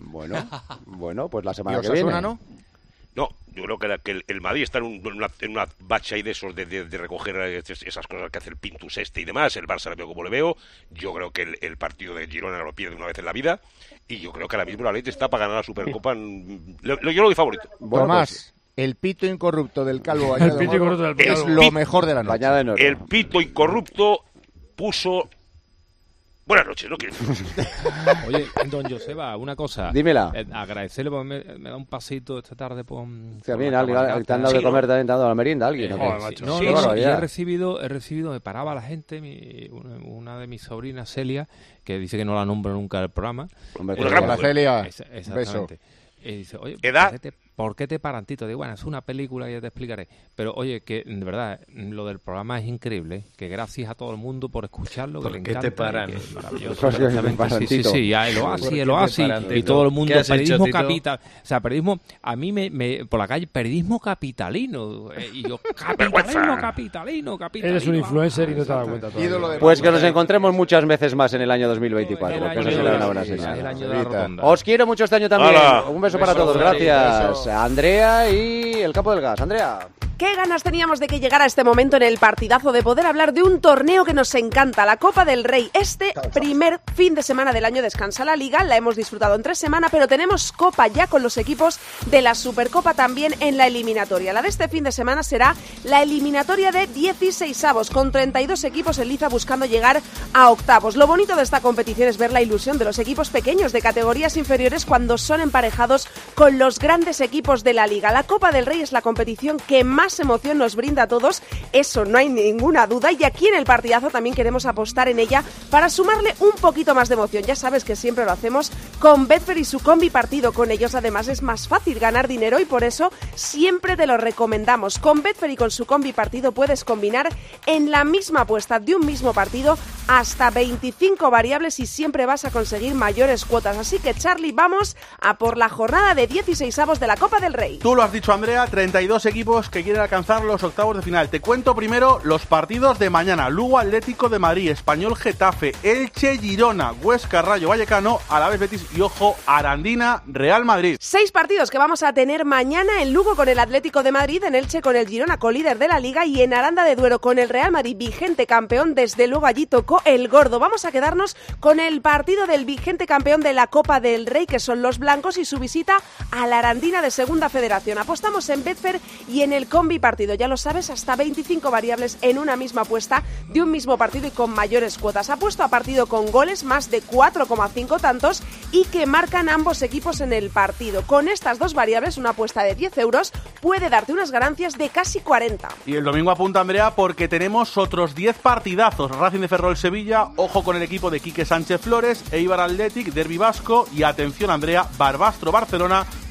Bueno, pues la semana que ¿no? viene. No, yo creo que el Madrid está en una bacha ahí de esos de recoger esas cosas que hace el Pintus y demás. El Barça le veo como le veo. Yo creo que el partido de Girona lo pierde una vez en la vida. Y yo creo que ahora mismo el Atleti está para ganar la Supercopa. Yo lo doy favorito. Bueno, Tomás, el pito incorrupto del Calvo Bañado es lo mejor de la noche. El pito incorrupto puso... Buenas noches, ¿no quieres? Oye, don Joseba, una cosa. Dímela. Agradecerle, porque me da un pasito esta tarde por... Sí, bien, alguien te han dado de comer, te han dado la merienda, alguien. No, he recibido, me paraba la gente, una de mis sobrinas, Celia, que dice que no la nombro nunca en el programa. Hola, Celia, exactamente. Y dice, oye, ¿edad? ¿Por qué te paran, Tito? Digo, bueno, es una película y ya te explicaré. Pero, oye, que de verdad, lo del programa es increíble. Que gracias a todo el mundo por escucharlo, que le encanta. ¿Por qué te paran? Que es maravilloso. Sí, ya, el oasis. Y todo el mundo, periodismo capital. O sea, periodismo, a mí por la calle, periodismo capitalino. Y yo, capitalino. Eres un influencer y no te das cuenta todavía. Pues que nos encontremos muchas veces más en el año 2024. Que eso será una buena señal. El año de la rotonda. Os quiero mucho este año también. Hola. Un beso para todos. Gracias. Andrea y el Campo del Gas. Andrea. Qué ganas teníamos de que llegara este momento en el partidazo de poder hablar de un torneo que nos encanta, la Copa del Rey. Este primer fin de semana del año descansa la Liga, la hemos disfrutado en 3 semanas, pero tenemos Copa ya con los equipos de la Supercopa también en la eliminatoria. La de este fin de semana será la eliminatoria de 16avos, con 32 equipos en liza buscando llegar a octavos. Lo bonito de esta competición es ver la ilusión de los equipos pequeños de categorías inferiores cuando son emparejados con los grandes equipos de la Liga. La Copa del Rey es la competición que más emoción nos brinda a todos, eso no hay ninguna duda, y aquí en el partidazo también queremos apostar en ella para sumarle un poquito más de emoción. Ya sabes que siempre lo hacemos con Betfair y su combi partido. Con ellos además es más fácil ganar dinero y por eso siempre te lo recomendamos. Con Betfair y con su combi partido puedes combinar en la misma apuesta de un mismo partido hasta 25 variables y siempre vas a conseguir mayores cuotas. Así que, Charlie, vamos a por la jornada de 16avos de la Copa del Rey. Tú lo has dicho, Andrea, 32 equipos que quieren alcanzar los octavos de final. Te cuento primero los partidos de mañana. Lugo Atlético de Madrid, Español Getafe, Elche Girona, Huesca Rayo Vallecano, Alavés Betis y, ojo, Arandina Real Madrid. 6 partidos que vamos a tener mañana: en Lugo con el Atlético de Madrid, en Elche con el Girona, colíder de la Liga, y en Aranda de Duero con el Real Madrid, vigente campeón. Desde luego allí tocó el gordo. Vamos a quedarnos con el partido del vigente campeón de la Copa del Rey, que son los blancos, y su visita a la Arandina de Segunda Federación. Apostamos en Betfair y en el combi partido, ya lo sabes, hasta 25 variables en una misma apuesta de un mismo partido y con mayores cuotas. Apuesto a partido con goles, más de 4,5 tantos, y que marcan ambos equipos en el partido. Con estas dos variables, una apuesta de 10 euros puede darte unas ganancias de casi 40. Y el domingo apunta, Andrea, porque tenemos otros 10 partidazos. Racing de Ferrol-Sevilla, ojo con el equipo de Quique Sánchez Flores, Eibar Athletic, Derbi Vasco y, atención, Andrea, Barbastro-Barcelona,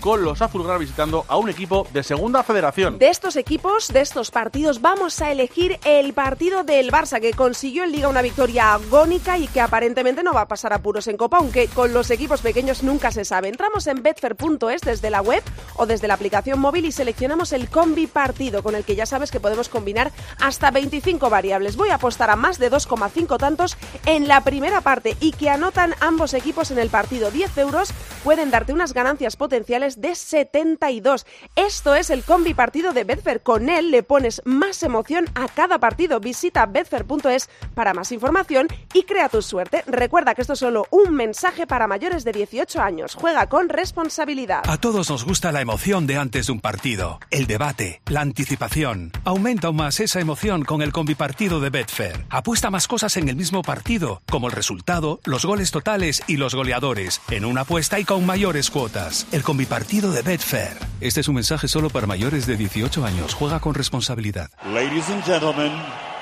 con los azulgranas visitando a un equipo de Segunda Federación. De estos equipos, de estos partidos, vamos a elegir el partido del Barça, que consiguió en Liga una victoria agónica y que aparentemente no va a pasar apuros en Copa, aunque con los equipos pequeños nunca se sabe. Entramos en betfair.es desde la web o desde la aplicación móvil y seleccionamos el combi partido, con el que ya sabes que podemos combinar hasta 25 variables. Voy a apostar a más de 2,5 tantos en la primera parte y que anotan ambos equipos en el partido. 10 euros pueden darte unas ganancias potenciales de 72. Esto es el combi partido de Betfair. Con él le pones más emoción a cada partido. Visita betfair.es para más información y crea tu suerte. Recuerda que esto es solo un mensaje para mayores de 18 años. Juega con responsabilidad. A todos nos gusta la emoción de antes de un partido, el debate, la anticipación. Aumenta aún más esa emoción con el combipartido de Betfair. Apuesta más cosas en el mismo partido, como el resultado, los goles totales y los goleadores, en una apuesta y con mayores cuotas. El combipartido de Betfair. Este es un mensaje solo para mayores de 18 años. Juega con responsabilidad. Ladies and gentlemen,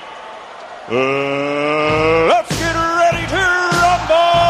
let's get ready to rumble!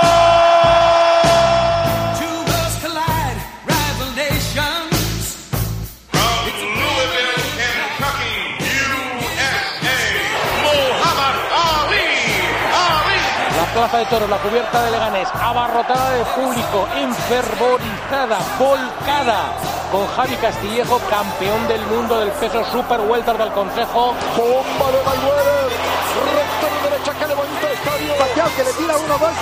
Plaza de Toros, la cubierta de Leganés, abarrotada de público, enfervorizada, volcada, con Javi Castillejo, campeón del mundo del peso super welter del Consejo. Bomba de Mayweather, recta de derecha que levanta el estadio. Pacquiao que le tira uno más.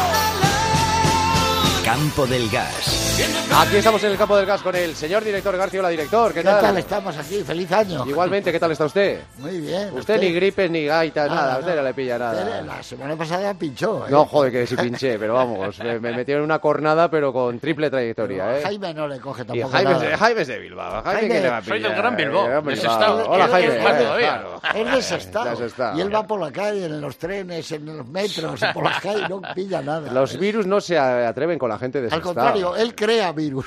Campo del Gas. Aquí estamos en el Campo del Gas con el señor director García. Hola, director, ¿qué tal? ¿Qué tal estamos aquí? ¡Feliz año! Igualmente, ¿qué tal está usted? Muy bien. Usted ni gripes, ni gaitas, nada, usted no le pilla nada. La semana pasada pinchó, ¿eh? No, joder, que sí pinché, pero vamos, me metieron una cornada, pero con triple trayectoria, ¿eh? Jaime no le coge tampoco Jaime es de Bilbao. Jaime, ¿qué le va a pillar? Soy del Gran Bilbao, desestado. Hola, Jaime. Claro. Es desestado. Y él va por la calle, en los trenes, en los metros, por las calles, no pilla nada. Los virus no se atreven con la gente desestada. Al contrario, él crea virus.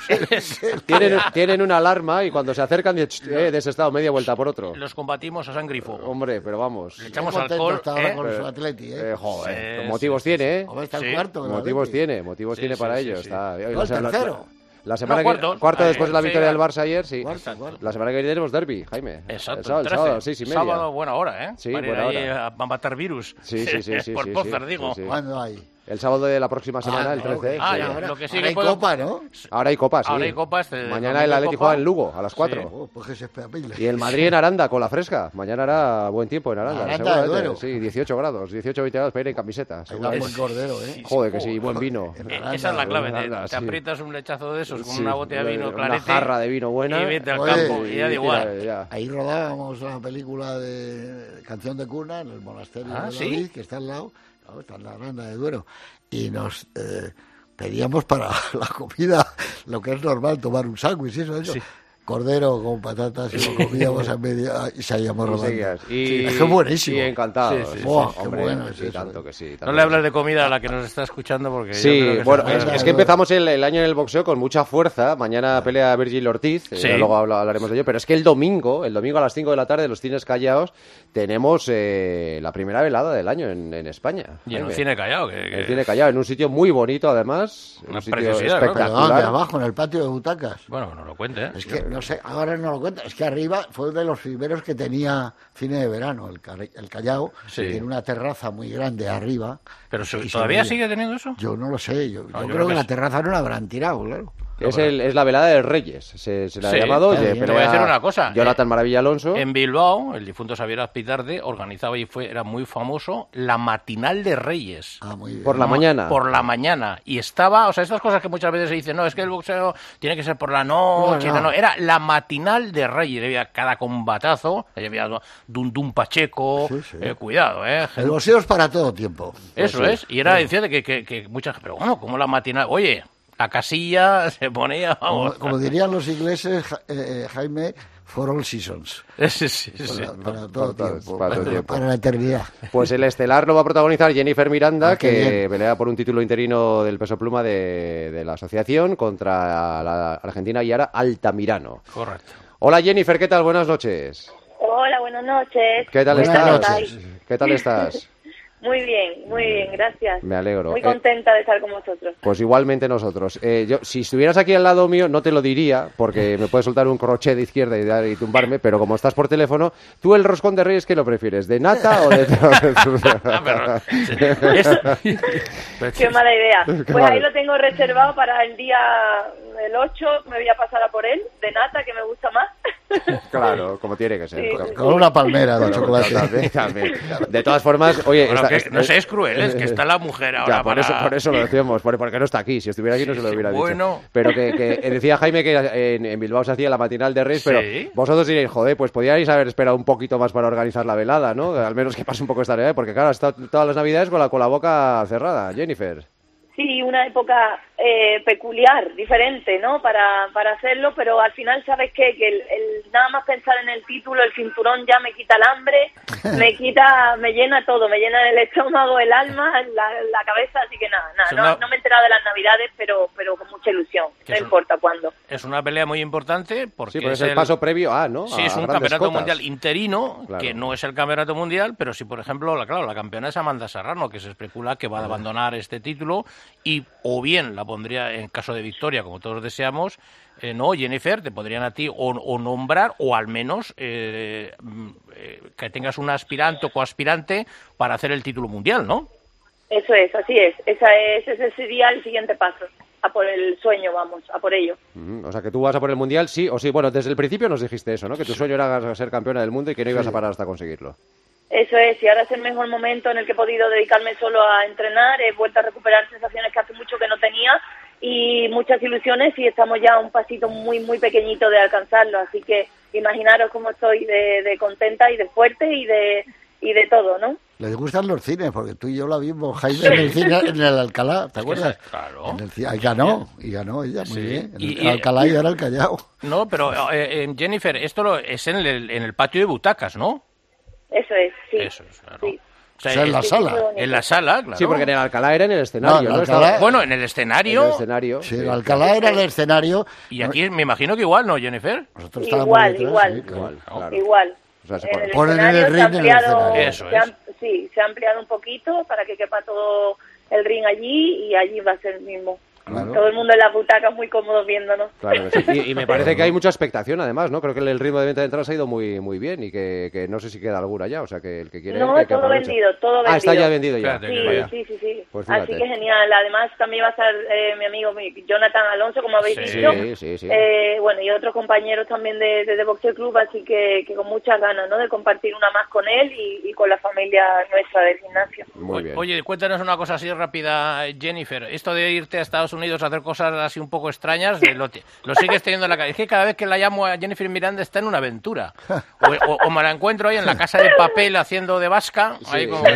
Tienen una alarma y cuando se acercan desestado, media vuelta por otro. Los combatimos a sangre y fuego. Hombre, pero vamos. Le echamos alcohol. Con su Atleti, joder, motivos tiene, ¿eh? Está el cuarto. Motivos tiene para ello. Está. El tercero. La semana cuarto después de la victoria del Barça ayer, sí. La semana que viene tenemos derbi, Jaime. Exacto. El sábado, 6:30. Sábado, buena hora, ¿eh? Sí, para buena ir hora. A matar virus. Sí. Por póster, digo. ¿Cuándo hay? El sábado de la próxima semana, el 13. Lo que sí ahora hay copa, ¿no? Ahora hay copa, sí. Ahora hay copa. Mañana el Atleti juega en Lugo, a las 4. Sí. Pues que se espera pilas. Y el Madrid en Aranda, con la fresca. Mañana hará buen tiempo en Aranda. Aranda de Duero. Sí, 18 grados, 18-20 grados para ir en camiseta. Hay un buen cordero, ¿eh? Joder, que sí, buen vino. Esa es la clave. Te aprietas un lechazo de esos con una botella de vino clarete. Una jarra de vino buena. Y vete al campo. Y ya da igual. Ahí rodábamos la película de Canción de Cuna en el monasterio de David, que está al lado. Está en la Aranda de Duero. Y nos pedíamos para la comida lo que es normal, tomar un sándwich y eso. Sí. Cordero con patatas y lo comíamos a media y salíamos rodando. Es buenísimo. Y encantado. Hombre, bueno, tanto que sí. No le hables de comida a la que nos está escuchando porque... Sí, bueno, es que empezamos el año en el boxeo con mucha fuerza. Mañana pelea Virgil Ortiz, luego hablaremos de ello. Pero es que el domingo a las 5 de la tarde, en los cines Callaos, tenemos la primera velada del año en España. Y en un cine Callao. El cine Callao, en un sitio muy bonito además. Una sitio preciosidad, espectacular. De abajo, en el patio de butacas. Bueno, no lo cuente, ¿eh? Es que... No sé, ahora no lo cuento. Es que arriba fue uno de los primeros que tenía cine de verano, el Callao. Tiene una terraza muy grande arriba. ¿Pero todavía sigue teniendo eso? Yo no lo sé. Yo creo que la terraza no la habrán tirado, claro. Es la velada de Reyes, se la ha llamado. Te voy a decir una cosa. Jonathan Maravilla Alonso. En Bilbao, el difunto Xavier Azpitarte organizaba y era muy famoso la matinal de Reyes. Muy bien. Por la mañana. Por la mañana. Y estaba, estas cosas que muchas veces se dicen, no, es que el boxeo tiene que ser por la noche. No, era la matinal de Reyes. Había cada combatazo, había Dundum Pacheco, cuidado, El boxeo es para todo tiempo. Eso es. Y era decir que muchas, pero bueno, como la matinal, oye, la casilla se ponía, vamos. Como dirían los ingleses, Jaime, for all seasons. Sí. Para todo tiempo. Para la eternidad. Pues el estelar lo va a protagonizar Jennifer Miranda, que pelea por un título interino del peso pluma de la asociación contra la argentina Yara Altamirano. Correcto. Hola Jennifer, ¿qué tal? Buenas noches. Hola, buenas noches. ¿Qué tal estás? ¿Qué tal estás? Muy bien, gracias. Me alegro. Muy contenta de estar con vosotros. Pues igualmente nosotros. Yo, si estuvieras aquí al lado mío, no te lo diría, porque me puedes soltar un crochet de izquierda y tumbarme, pero como estás por teléfono, ¿tú el roscón de Reyes qué lo prefieres? ¿De nata o de...? Qué mala idea. Pues ahí lo tengo reservado para el día el 8, me voy a pasar a por él, de nata, que me gusta más. Claro, como tiene que ser. Sí. Con una palmera de chocolate. También. De todas formas, oye... Bueno, no seas cruel, es que está la mujer ahora ya, por eso lo decíamos, porque no está aquí. Si estuviera aquí no se lo hubiera dicho. Pero que decía Jaime que en Bilbao se hacía la matinal de Reyes, pero vosotros diréis, joder, pues podíais haber esperado un poquito más para organizar la velada, ¿no? Al menos que pase un poco esta Navidad, porque claro, está todas las Navidades con la boca cerrada. Jennifer. Sí, una época peculiar, diferente, ¿no? Para hacerlo, pero al final, ¿sabes qué? Que el nada más pensar en el título, el cinturón ya me quita el hambre, me llena todo, me llena el estómago, el alma, la cabeza, así que nada, no me he enterado de las Navidades, pero con mucha ilusión, no importa cuándo. Es una pelea muy importante porque es el paso previo a, ¿no? Sí, es un campeonato mundial interino, claro, que no es el campeonato mundial, pero sí, por ejemplo, la campeona es Amanda Serrano, que se especula que va a abandonar este título y o bien la pondría en caso de victoria, como todos deseamos, no, Jennifer, te podrían a ti o nombrar o al menos que tengas un aspirante o coaspirante para hacer el título mundial, ¿no? Eso es, así es. Ese sería el siguiente paso. A por el sueño, vamos, a por ello. O sea, que tú vas a por el Mundial, sí o sí. Bueno, desde el principio nos dijiste eso, ¿no? Que tu sueño era ser campeona del mundo y que no ibas a parar hasta conseguirlo. Eso es, y ahora es el mejor momento en el que he podido dedicarme solo a entrenar, he vuelto a recuperar sensaciones que hace mucho que no tenía y muchas ilusiones y estamos ya a un pasito muy, muy pequeñito de alcanzarlo, así que imaginaros cómo estoy de contenta y de fuerte y de todo, ¿no? Les gustan los cines, porque tú y yo la vimos, Jaime, en el cine, en el Alcalá, ¿te acuerdas? Claro. Ahí ganó ella, muy bien. En el Alcalá y ahora el Callao. No, pero Jennifer, esto es en el patio de butacas, ¿no? Eso es, sí. Eso es, claro. Sí. O sea, en la sala. En la sala, claro. Sí, porque en el Alcalá era en el escenario, ¿no? Bueno, en el escenario. En el escenario. Sí, el Alcalá era el escenario. Y aquí me imagino que igual, ¿no, Jennifer? Nosotros igual. Igual. O sea, ponen en el ring en el escenario. Eso es. Sí, se ha ampliado un poquito para que quepa todo el ring allí y allí va a ser el mismo. Claro. Todo el mundo en las butacas muy cómodos viéndonos. Claro, sí. Y me parece que hay mucha expectación, además, ¿no? Creo que el ritmo de venta de entradas ha ido muy muy bien y que no sé si queda alguna ya, o sea, que el que quiere... No, todo vendido. Ah, está ya vendido ya. Sí. Pues así que genial. Además, también va a estar mi amigo Jonathan Alonso, como habéis dicho. Sí. Bueno, y otros compañeros también de Boxeo Club, así que con muchas ganas, ¿no? De compartir una más con él y con la familia nuestra del gimnasio. Muy bien. Oye, cuéntanos una cosa así rápida, Jennifer. Esto de irte a Estados Unidos a hacer cosas así un poco extrañas, lo sigues teniendo en la cabeza. Es que cada vez que la llamo a Jennifer Miranda está en una aventura. O me la encuentro ahí en la Casa de Papel haciendo de vasca, ahí como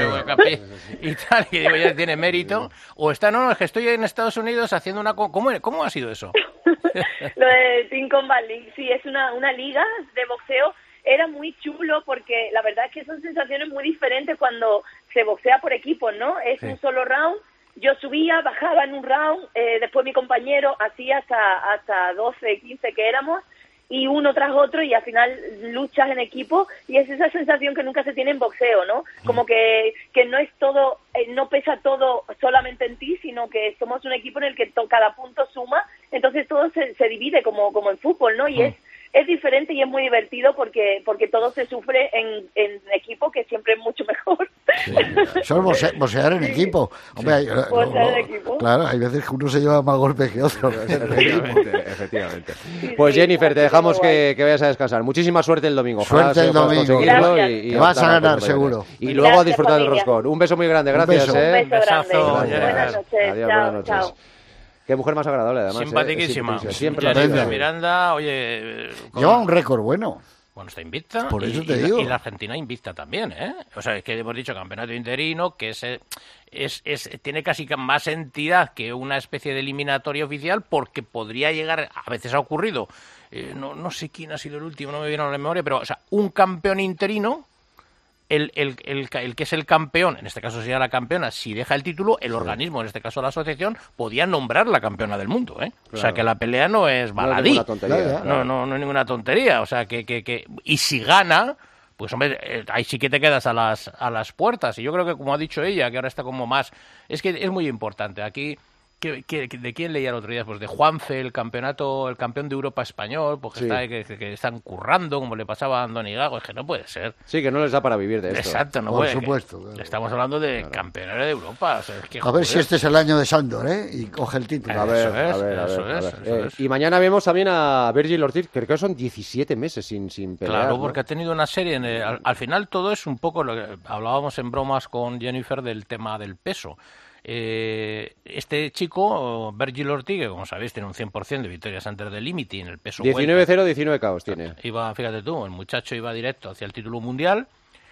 y tal, y digo, ya tiene mérito. O está, no, es que estoy en Estados Unidos haciendo una... ¿Cómo ha sido eso? Lo de Team Combat League, sí, es una liga de boxeo. Era muy chulo porque la verdad es que son sensaciones muy diferentes cuando se boxea por equipos, ¿no? Es un solo round. Yo subía, bajaba en un round, después mi compañero hacía hasta 12, 15 que éramos, y uno tras otro, y al final luchas en equipo, y es esa sensación que nunca se tiene en boxeo, ¿no? Como que no es todo, no pesa todo solamente en ti, sino que somos un equipo en el que cada punto suma, entonces todo se divide como en fútbol, ¿no? Y es diferente y es muy divertido porque todo se sufre en equipo, que siempre es mucho mejor. Sí, eso es boxear en equipo. Hombre, en equipo. Claro, hay veces que uno se lleva más golpes que otro. Efectivamente. Pues Jennifer, te dejamos que vayas a descansar. Muchísima suerte el domingo. Suerte el domingo. Y vas a ganar, seguro. Y luego a disfrutar del roscón. Un beso muy grande. Gracias. Un beso besazo. Buenas noches. Adiós, buenas noches. Chao. Qué mujer más agradable, además. Simpaticísima. Siempre la Miranda, oye... Lleva un récord bueno. Bueno, está invicta. Por eso te digo. Y la Argentina invicta también, ¿eh? O sea, es que hemos dicho campeonato interino, que tiene casi más entidad que una especie de eliminatoria oficial, porque podría llegar, a veces ha ocurrido, no sé quién ha sido el último, no me viene a la memoria, pero, o sea, un campeón interino, el que es el campeón, en este caso sería la campeona, si deja el título, el organismo, en este caso la asociación, podía nombrar la campeona del mundo, ¿eh? Claro. O sea, que la pelea no es baladí. No es ninguna tontería. No es ninguna tontería. O sea, que y si gana, pues hombre, ahí sí que te quedas a las puertas. Y yo creo que, como ha dicho ella, que ahora está como más... Es que es muy importante. Aquí... ¿De quién leía el otro día? Pues de Juanfe, el campeón de Europa español, porque que están currando, como le pasaba a Andoni Gago. Es que no puede ser. Sí, que no les da para vivir de esto. Exacto, no puede. Por supuesto. Claro. Estamos hablando de campeones de Europa. O sea, es que, a ver si este es el año de Sándor, y coge el título. A ver. Y mañana vemos también a Virgil Ortiz, que creo que son 17 meses sin pelear. Claro, ¿no? porque ha tenido una serie... al final todo es un poco lo que hablábamos en bromas con Jennifer del tema del peso. Este chico, Virgil Ortiz, que como sabéis tiene un 100% de victorias antes del límite en el peso 19-0, 19 KOs tiene. Fíjate tú, el muchacho iba directo hacia el título mundial,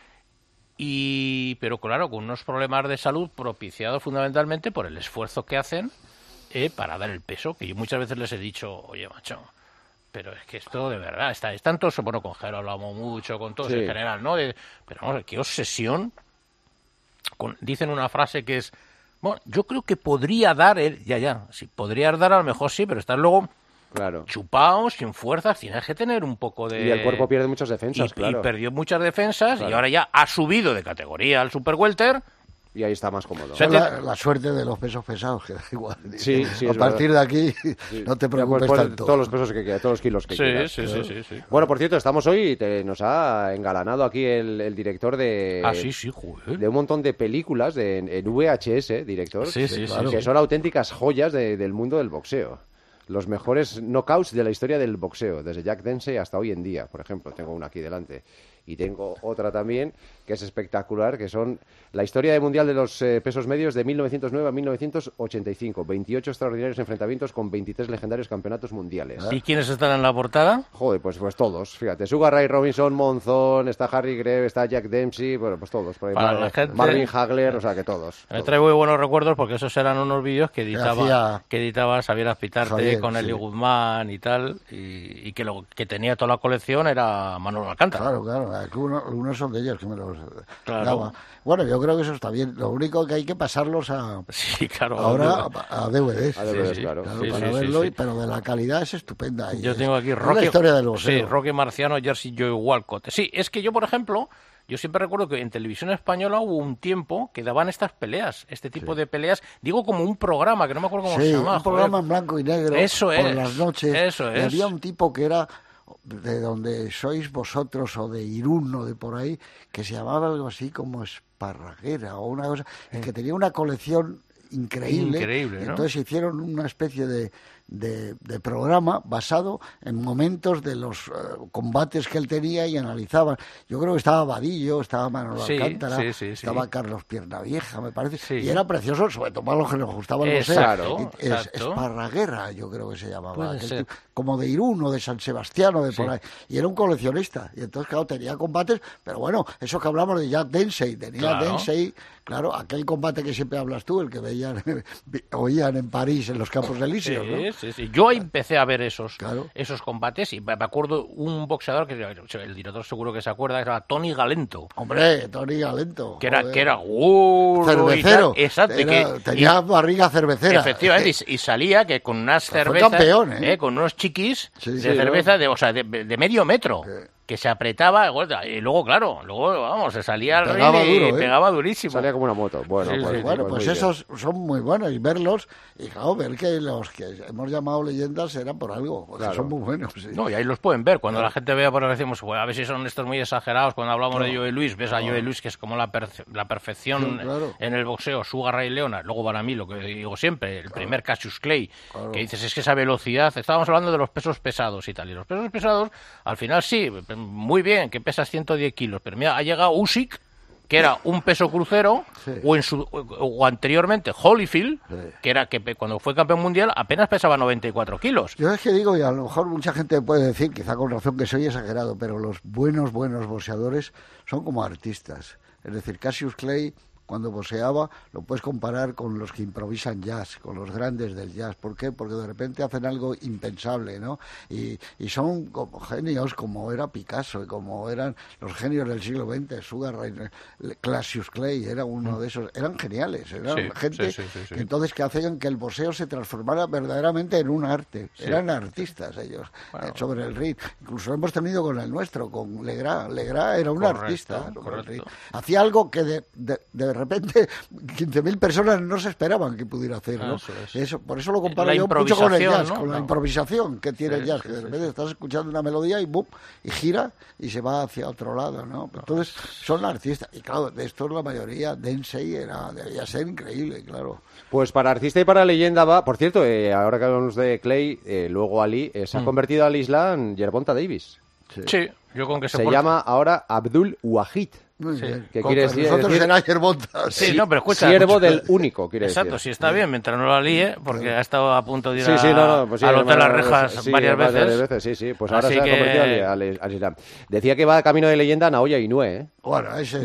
pero claro, con unos problemas de salud propiciados fundamentalmente por el esfuerzo que hacen para dar el peso, que yo muchas veces les he dicho, oye, macho, pero es que esto de verdad, están todos, bueno, con Jero hablamos mucho, con todos en general, ¿no? Pero vamos, qué obsesión. Dicen una frase que es... Bueno, yo creo que podría dar, podría dar a lo mejor sí, pero estás luego chupado, sin fuerzas, tienes que tener un poco de... Y el cuerpo pierde muchas defensas, y perdió muchas defensas, y ahora ya ha subido de categoría al Super Welter. Y ahí está más cómodo. La suerte de los pesos pesados, que da igual. Sí, a partir de aquí no te preocupes tanto. Todos los pesos que quieras, todos los kilos que quieras. Sí. Bueno, por cierto, estamos hoy, nos ha engalanado aquí el director de... joder. De un montón de películas en VHS, director. Que son auténticas joyas del mundo del boxeo. Los mejores knockouts de la historia del boxeo, desde Jack Dempsey hasta hoy en día, por ejemplo. Tengo una aquí delante. Y tengo otra también, que es espectacular, que son la historia del Mundial de los pesos medios de 1909 a 1985. 28 extraordinarios enfrentamientos con 23 legendarios campeonatos mundiales. ¿Y quiénes están en la portada? Joder, pues todos. Fíjate, Sugar Ray Robinson, Monzón, está Harry Greve, está Jack Dempsey, bueno, pues todos. Por ahí, Marvin Hagler, o sea, que todos. Me trae muy buenos recuerdos porque esos eran unos vídeos que editaba Xavier Azpitarte con Eli Guzmán y tal, y que tenía toda la colección era Manolo Alcántara. Claro. Unos son de ellos que me los daba. Bueno, yo creo que eso está bien. Lo único que hay que pasarlos a DVDs. Para verlo, pero de la calidad es estupenda. Yo tengo aquí Rocky Marciano, Jersey Joe Walcott. Sí, es que yo, por ejemplo, yo siempre recuerdo que en televisión española hubo un tiempo que daban estas peleas, este tipo de peleas, digo como un programa, que no me acuerdo cómo se llamaba. Un programa en blanco y negro por las noches. Eso es. Y había un tipo que era de donde sois vosotros, o de Irún, o de por ahí, que se llamaba algo así como Esparraguera, o una cosa, que tenía una colección increíble, ¿no? Entonces hicieron una especie de programa basado en momentos de los combates que él tenía y analizaban. Yo creo que estaba Vadillo, estaba Manolo Alcántara, estaba Carlos Piernavieja, me parece, y era precioso, sobre todo para los que nos gustaban los Esparraguera, yo creo que se llamaba, como de Irún o de San Sebastián o de por ahí, y era un coleccionista, y entonces claro, tenía combates, pero bueno, eso que hablamos de Jack Dempsey, Dempsey, claro, aquel combate que siempre hablas tú, el que oían en París en los Campos Elíseos, ¿no? Sí. Yo empecé a ver esos combates y me acuerdo un boxeador que el director seguro que se acuerda, era Tony Galento. Hombre, Tony Galento. Que era cervecero. Exacto. Tenía barriga cervecera. Efectivamente, y salía que con unas cervezas, fue campeón, con unos chiquis de cerveza de medio metro. Que se apretaba y luego, vamos, se salía al ring y pegaba durísimo. Salía como una moto. Pues esos son muy buenos, y verlos, y claro, ver que los que hemos llamado leyendas eran por algo, porque son muy buenos. Sí. No, y ahí los pueden ver, cuando la gente vea, por ejemplo, decimos, a ver si son estos muy exagerados, cuando hablamos de Joe Louis, ves a Joe Louis, que es como la perfección en el boxeo, Sugar Ray Leonard, luego para mí, lo que digo siempre, el primer Cassius Clay, que dices, es que esa velocidad, estábamos hablando de los pesos pesados y tal, y los pesos pesados, al final sí, muy bien, que pesas 110 kilos, pero mira, ha llegado Usyk, que era un peso crucero, o anteriormente Holyfield, que cuando fue campeón mundial apenas pesaba 94 kilos. Yo es que digo, y a lo mejor mucha gente puede decir, quizá con razón, que soy exagerado, pero los buenos boxeadores son como artistas. Es decir, Cassius Clay cuando boxeaba, lo puedes comparar con los que improvisan jazz, con los grandes del jazz. ¿Por qué? Porque de repente hacen algo impensable, ¿no? Y son como genios, como era Picasso y como eran los genios del siglo XX, Sugar Ray, Cassius Clay, era uno de esos. Eran geniales, eran gente que entonces que hacían que el boxeo se transformara verdaderamente en un arte. Eran artistas ellos, sobre el ring. Incluso hemos tenido con el nuestro, con Legras. Legras era un artista. Hacía algo que de repente 15.000 personas no se esperaban que pudiera hacer, ¿no? Eso, por eso lo comparo yo mucho con el jazz, ¿no? Con la improvisación que tiene el jazz, que de repente estás escuchando una melodía y ¡bum! Y gira y se va hacia otro lado, ¿no? Entonces son artistas. Y claro, de estos la mayoría, Densei debía ser increíble, claro. Pues para artista y para leyenda va, por cierto, ahora que hablamos de Clay, luego Ali, se ha convertido al Islam Gervonta Davis. Sí, yo con que se llama ahora Abdul Wahid. Que quiere decir, nosotros será Gervonta. Sí, no, pero escucha. Siervo del único, quiere decir. Exacto, sí está bien, mientras no la líe, porque ha estado a punto de ir pues al Hotel Las Rejas varias veces. Sí, pues ahora se ha convertido al Islam. Decía que va camino de leyenda Naoya Inoue, ¿eh? Bueno, ese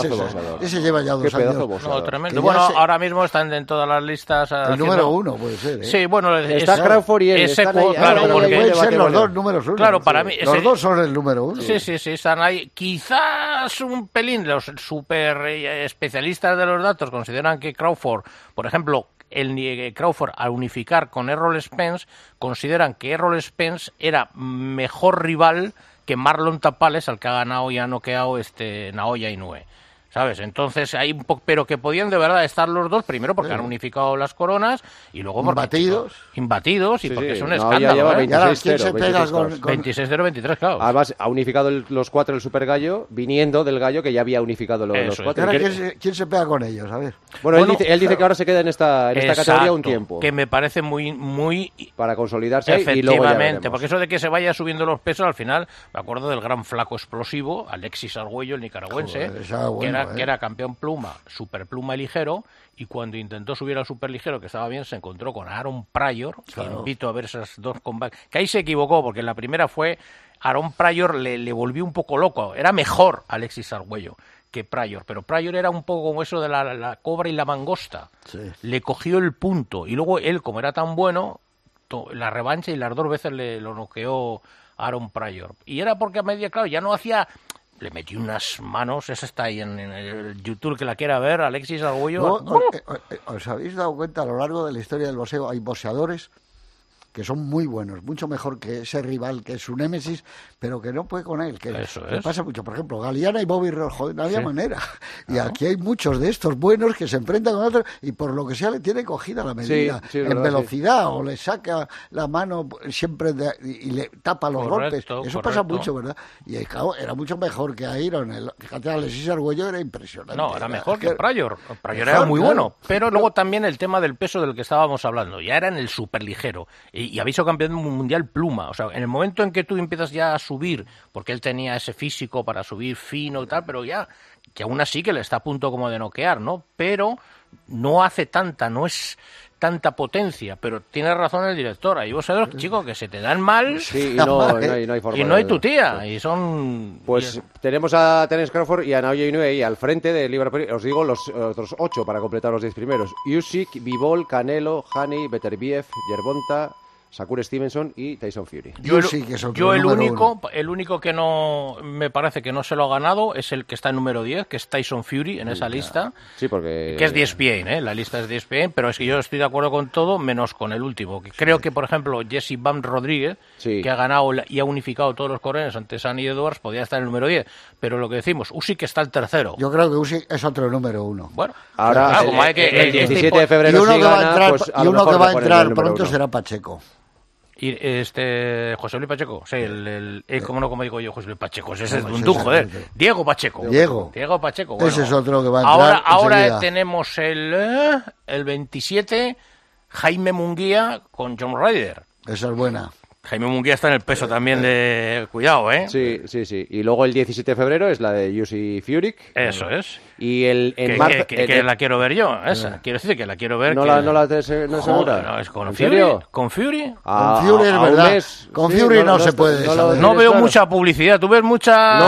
lleva ya 2 años. No, tremendo. Bueno, ahora mismo están en todas las listas. El número 1 puede ser, ¿eh? Sí, bueno. Está Crawford y él. Claro, pueden ser los dos números 1. Claro, para mí. Los dos son el número 1. Sí, están ahí. Quizás un pelín los super especialistas de los datos consideran que Crawford, por ejemplo, Crawford al unificar con Errol Spence, consideran que Errol Spence era mejor rival que Marlon Tapales, al que ha ganado y ha noqueado Naoya Inoue. ¿Sabes? Entonces hay un poco, pero que podían de verdad estar los dos, primero porque han unificado las coronas y luego imbatidos y porque es un escándalo. Lleva 26-0, 26-0-23, claro. Además ha unificado los 4 el Super Gallo, viniendo del Gallo que ya había unificado los 4. Ahora, ¿quién se pega con ellos? A ver. Bueno, él dice que ahora se queda en esta categoría un tiempo. Que me parece muy para consolidarse. Efectivamente, porque eso de que se vaya subiendo los pesos, al final me acuerdo del gran flaco explosivo, Alexis Arguello, el nicaragüense, que era campeón pluma, superpluma ligero, y cuando intentó subir al superligero, que estaba bien, se encontró con Aaron Pryor, que invito a ver esas dos combates, que ahí se equivocó, porque en la primera fue Aaron Pryor le volvió un poco loco, era mejor Alexis Arguello que Pryor, pero Pryor era un poco como eso de la cobra y la mangosta, le cogió el punto, y luego él, como era tan bueno, la revancha y las 2 veces lo noqueó Aaron Pryor, y era porque a media, claro, ya no hacía... Le metió unas manos, esa está ahí en el YouTube, que la quiera ver, Alexis Arguello. ¿Os habéis dado cuenta a lo largo de la historia del boxeo? Hay boxeadores que son muy buenos, mucho mejor que ese rival que es su némesis, pero que no puede con él, que pasa mucho. Por ejemplo, Galeana y Bobby Roode, no había manera. Y aquí hay muchos de estos buenos que se enfrentan con otros y por lo que sea le tiene cogida la medida en velocidad o le saca la mano siempre y le tapa los golpes. Eso pasa mucho, ¿verdad? Y claro, era mucho mejor que Iron. Fíjate, Alexis Arguello era impresionante. No, era mejor que Pryor. Pryor era muy bueno. Pero luego también el tema del peso del que estábamos hablando. Ya era en el superligero. Y habéis sido campeón mundial pluma. O sea, en el momento en que tú empiezas ya a subir, porque él tenía ese físico para subir fino y tal, pero ya, que aún así que le está a punto como de noquear, ¿no? Pero no hace no es tanta potencia, pero tiene razón el director. Hay vosotros, chicos, que se te dan mal y no hay forma. Y no hay tu tía. Y son... Pues tenemos a Terence Crawford y a Naoya Inoue y al frente de Liverpool. Os digo los otros 8 para completar los 10 primeros. Usyk, Bivol, Canelo, Hani, Beterbiev, Gervonta, Shakur Stevenson y Tyson Fury. Yo el único que no me parece que no se lo ha ganado es el que está en número 10, que es Tyson Fury en esa lista. Sí, porque... Que es ESPN, la lista es ESPN, pero es que yo estoy de acuerdo con todo, menos con el último. Que creo que, por ejemplo, Jesse Bam Rodríguez, que ha ganado y ha unificado todos los coreanos ante Sunny Edwards, podría estar en el número 10. Pero lo que decimos, Usyk está el tercero. Yo creo que Usyk es otro número 1. Bueno, ahora como hay que el 17 de febrero y uno que va a entrar pronto será Pacheco. Y José Luis Pacheco, sí, como digo yo, José Luis Pacheco, ese es un joder. Diego Pacheco. Diego Pacheco. Bueno, ese es otro que va a entrar. Ahora tenemos el 27, Jaime Munguía con John Ryder. Esa es buena. Jaime Munguía está en el peso también de... Cuidado, ¿eh? Sí. Y luego el 17 de febrero es la de Jussi Furyk. Eso es. Y en marzo... Que la quiero ver yo, esa. Quiero decir que la quiero ver. ¿No es segura? No, es con Fury. ¿Con Fury? Con Fury es verdad. Con Fury no se puede saber. No veo mucha publicidad. ¿Tú ves mucha...?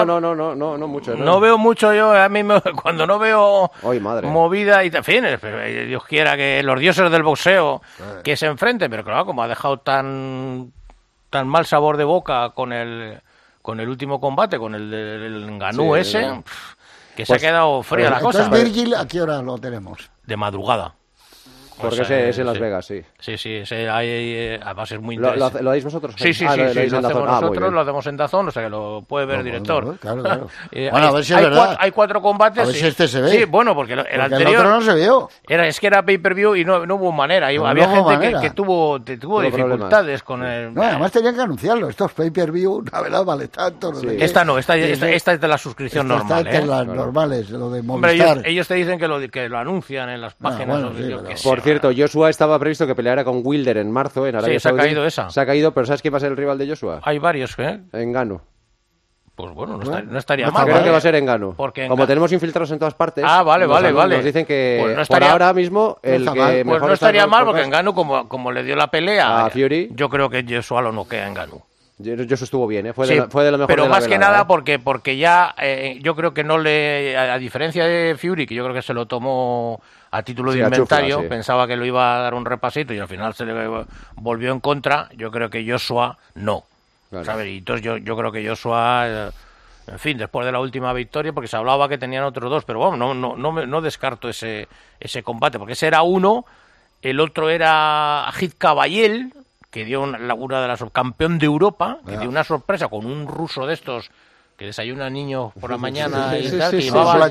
No mucho. No veo mucho yo. A mí cuando no veo movida y... En fin, pero Dios quiera que los dioses del boxeo que se enfrenten. Pero claro, como ha dejado tan mal sabor de boca con el último combate, con el del Ngannou ese, que se ha quedado fría la cosa. Entonces, Virgil, ¿a qué hora lo tenemos? De madrugada. Porque es en Las Vegas, sí. Sí, además es muy interesante. ¿Lo dais vosotros? Sí, lo hacemos nosotros, lo hacemos en DAZN, o sea que lo puede ver el director. Claro. Bueno, a ver si es verdad. Hay 4 combates. A ver si este se ve. Sí, bueno, porque el anterior... el otro no se vio. Es que era pay-per-view y no hubo manera. Había gente que tuvo dificultades con el... No, además tenían que anunciarlo. Estos pay-per-view, la verdad, vale tanto. Esta es de la suscripción normal. Esta es de las normales, lo de Movistar. Ellos te dicen que lo anuncian en las páginas. Por cierto, Joshua estaba previsto que peleara con Wilder en marzo en Arabia Saudí. Se ha caído esa. Se ha caído, pero ¿sabes quién va a ser el rival de Joshua? Hay varios, ¿eh? Ngannou. Pues bueno, no estaría mal. Creo que va a ser Ngannou. Como tenemos infiltrados en todas partes. Vale. Nos dicen que por ahora mismo el que mejor no estaría mal, porque Ngannou, como le dio la pelea a Fury, yo creo que Joshua lo noquea a Ngannou. Joshua estuvo bien, fue de lo mejor. Pero de la más que velada, nada porque ya yo creo que a diferencia de Fury, que yo creo que se lo tomó a título de inventario, pensaba que lo iba a dar un repasito y al final se le volvió en contra. Yo creo que Joshua no. Claro. ¿Sabes? Y entonces yo creo que Joshua, en fin, después de la última victoria, porque se hablaba que tenían otros 2, pero bueno, no descarto ese combate, porque ese era uno, el otro era Agit Kabayel, que dio una de las campeón de Europa, que dio una sorpresa con un ruso de estos que desayuna niños por la mañana y tal, que llevaba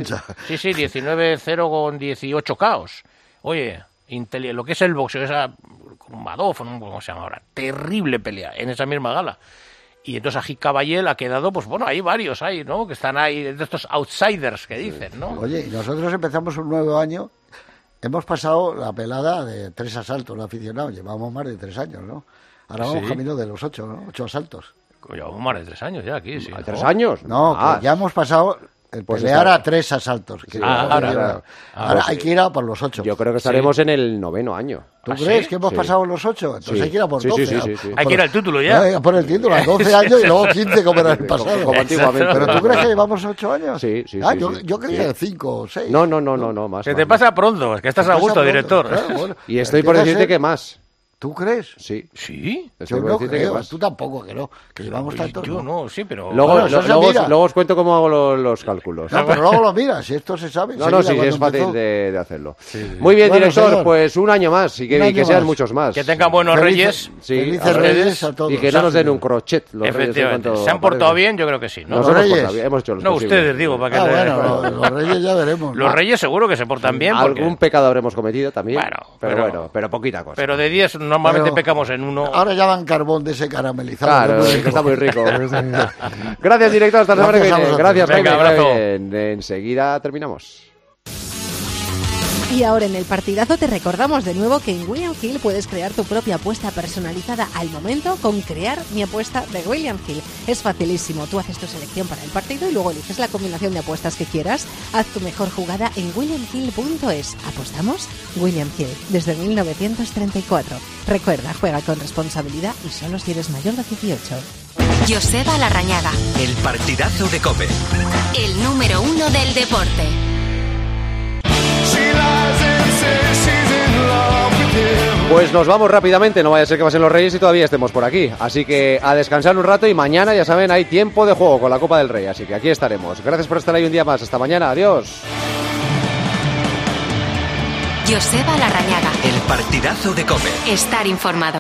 19-0 con 18 KOs. Oye, lo que es el boxeo, esa con Madov, ¿cómo se llama ahora? Terrible pelea en esa misma gala. Y entonces Agit Kabayel ha quedado, pues bueno, hay varios ¿no? Que están ahí, de estos outsiders que dicen, ¿no? Oye, y nosotros empezamos un nuevo año. Hemos pasado la pelada de 3 asaltos, los aficionados. Llevamos más de 3 años, ¿no? Ahora vamos camino de los 8, ¿no? 8 asaltos. Llevamos más de 3 años ya aquí, sí. ¿3 años? No, ya hemos pasado el pelear a 3 asaltos. Ahora hay que ir a por los 8. Yo creo que estaremos en el 9º año. ¿Tú crees que hemos pasado los 8? Entonces hay que ir a por 12. Sí. Hay que ir al título ya. Por el título, a 12 años y luego 15 como era el pasado. Como antiguamente. ¿Pero tú crees que llevamos 8 años? Sí. Yo creía 5 o 6. No, más. Se te pasa pronto, es que estás a gusto, director. Y estoy por decirte que más. ¿Tú crees? Sí. Yo no creo, tú tampoco, que llevamos tanto. Yo no, sí, pero... Luego os cuento cómo hago los cálculos. No, pero luego lo miras, si esto se sabe. Sí, es fácil de hacerlo. Sí. Muy bien, director, señor, pues un año más y que sean muchos más. Que tengan buenos reyes. Felices reyes a todos. Y que no nos den un crochet los Efectivamente. ¿Se han portado bien? Yo creo que sí. Nos hemos portado bien, hemos hecho los posibles. Ustedes, digo, para que... Bueno, los reyes ya veremos. Los reyes seguro que se portan bien. Algún pecado habremos cometido también, pero poquita cosa. Pero de 10 normalmente pecamos en uno. Ahora ya dan carbón de ese caramelizado. Claro, que está muy rico. Gracias, director. Hasta la semana que viene. Gracias, Jaime. Abrazo. Enseguida terminamos. Y ahora en el partidazo te recordamos de nuevo que en William Hill puedes crear tu propia apuesta personalizada al momento con Crear mi apuesta de William Hill. Es facilísimo, tú haces tu selección para el partido y luego eliges la combinación de apuestas que quieras. Haz tu mejor jugada en williamhill.es. ¿Apostamos? William Hill, desde 1934. Recuerda, juega con responsabilidad y solo si eres mayor de 18. Joseba Larrañaga. El partidazo de COPE. El número 1 del deporte. Pues nos vamos rápidamente, no vaya a ser que pasen los Reyes y todavía estemos por aquí. Así que a descansar un rato y mañana, ya saben, hay tiempo de juego con la Copa del Rey. Así que aquí estaremos. Gracias por estar ahí un día más. Hasta mañana. Adiós. Joseba Larrañaga. El partidazo de COPE. Estar informado.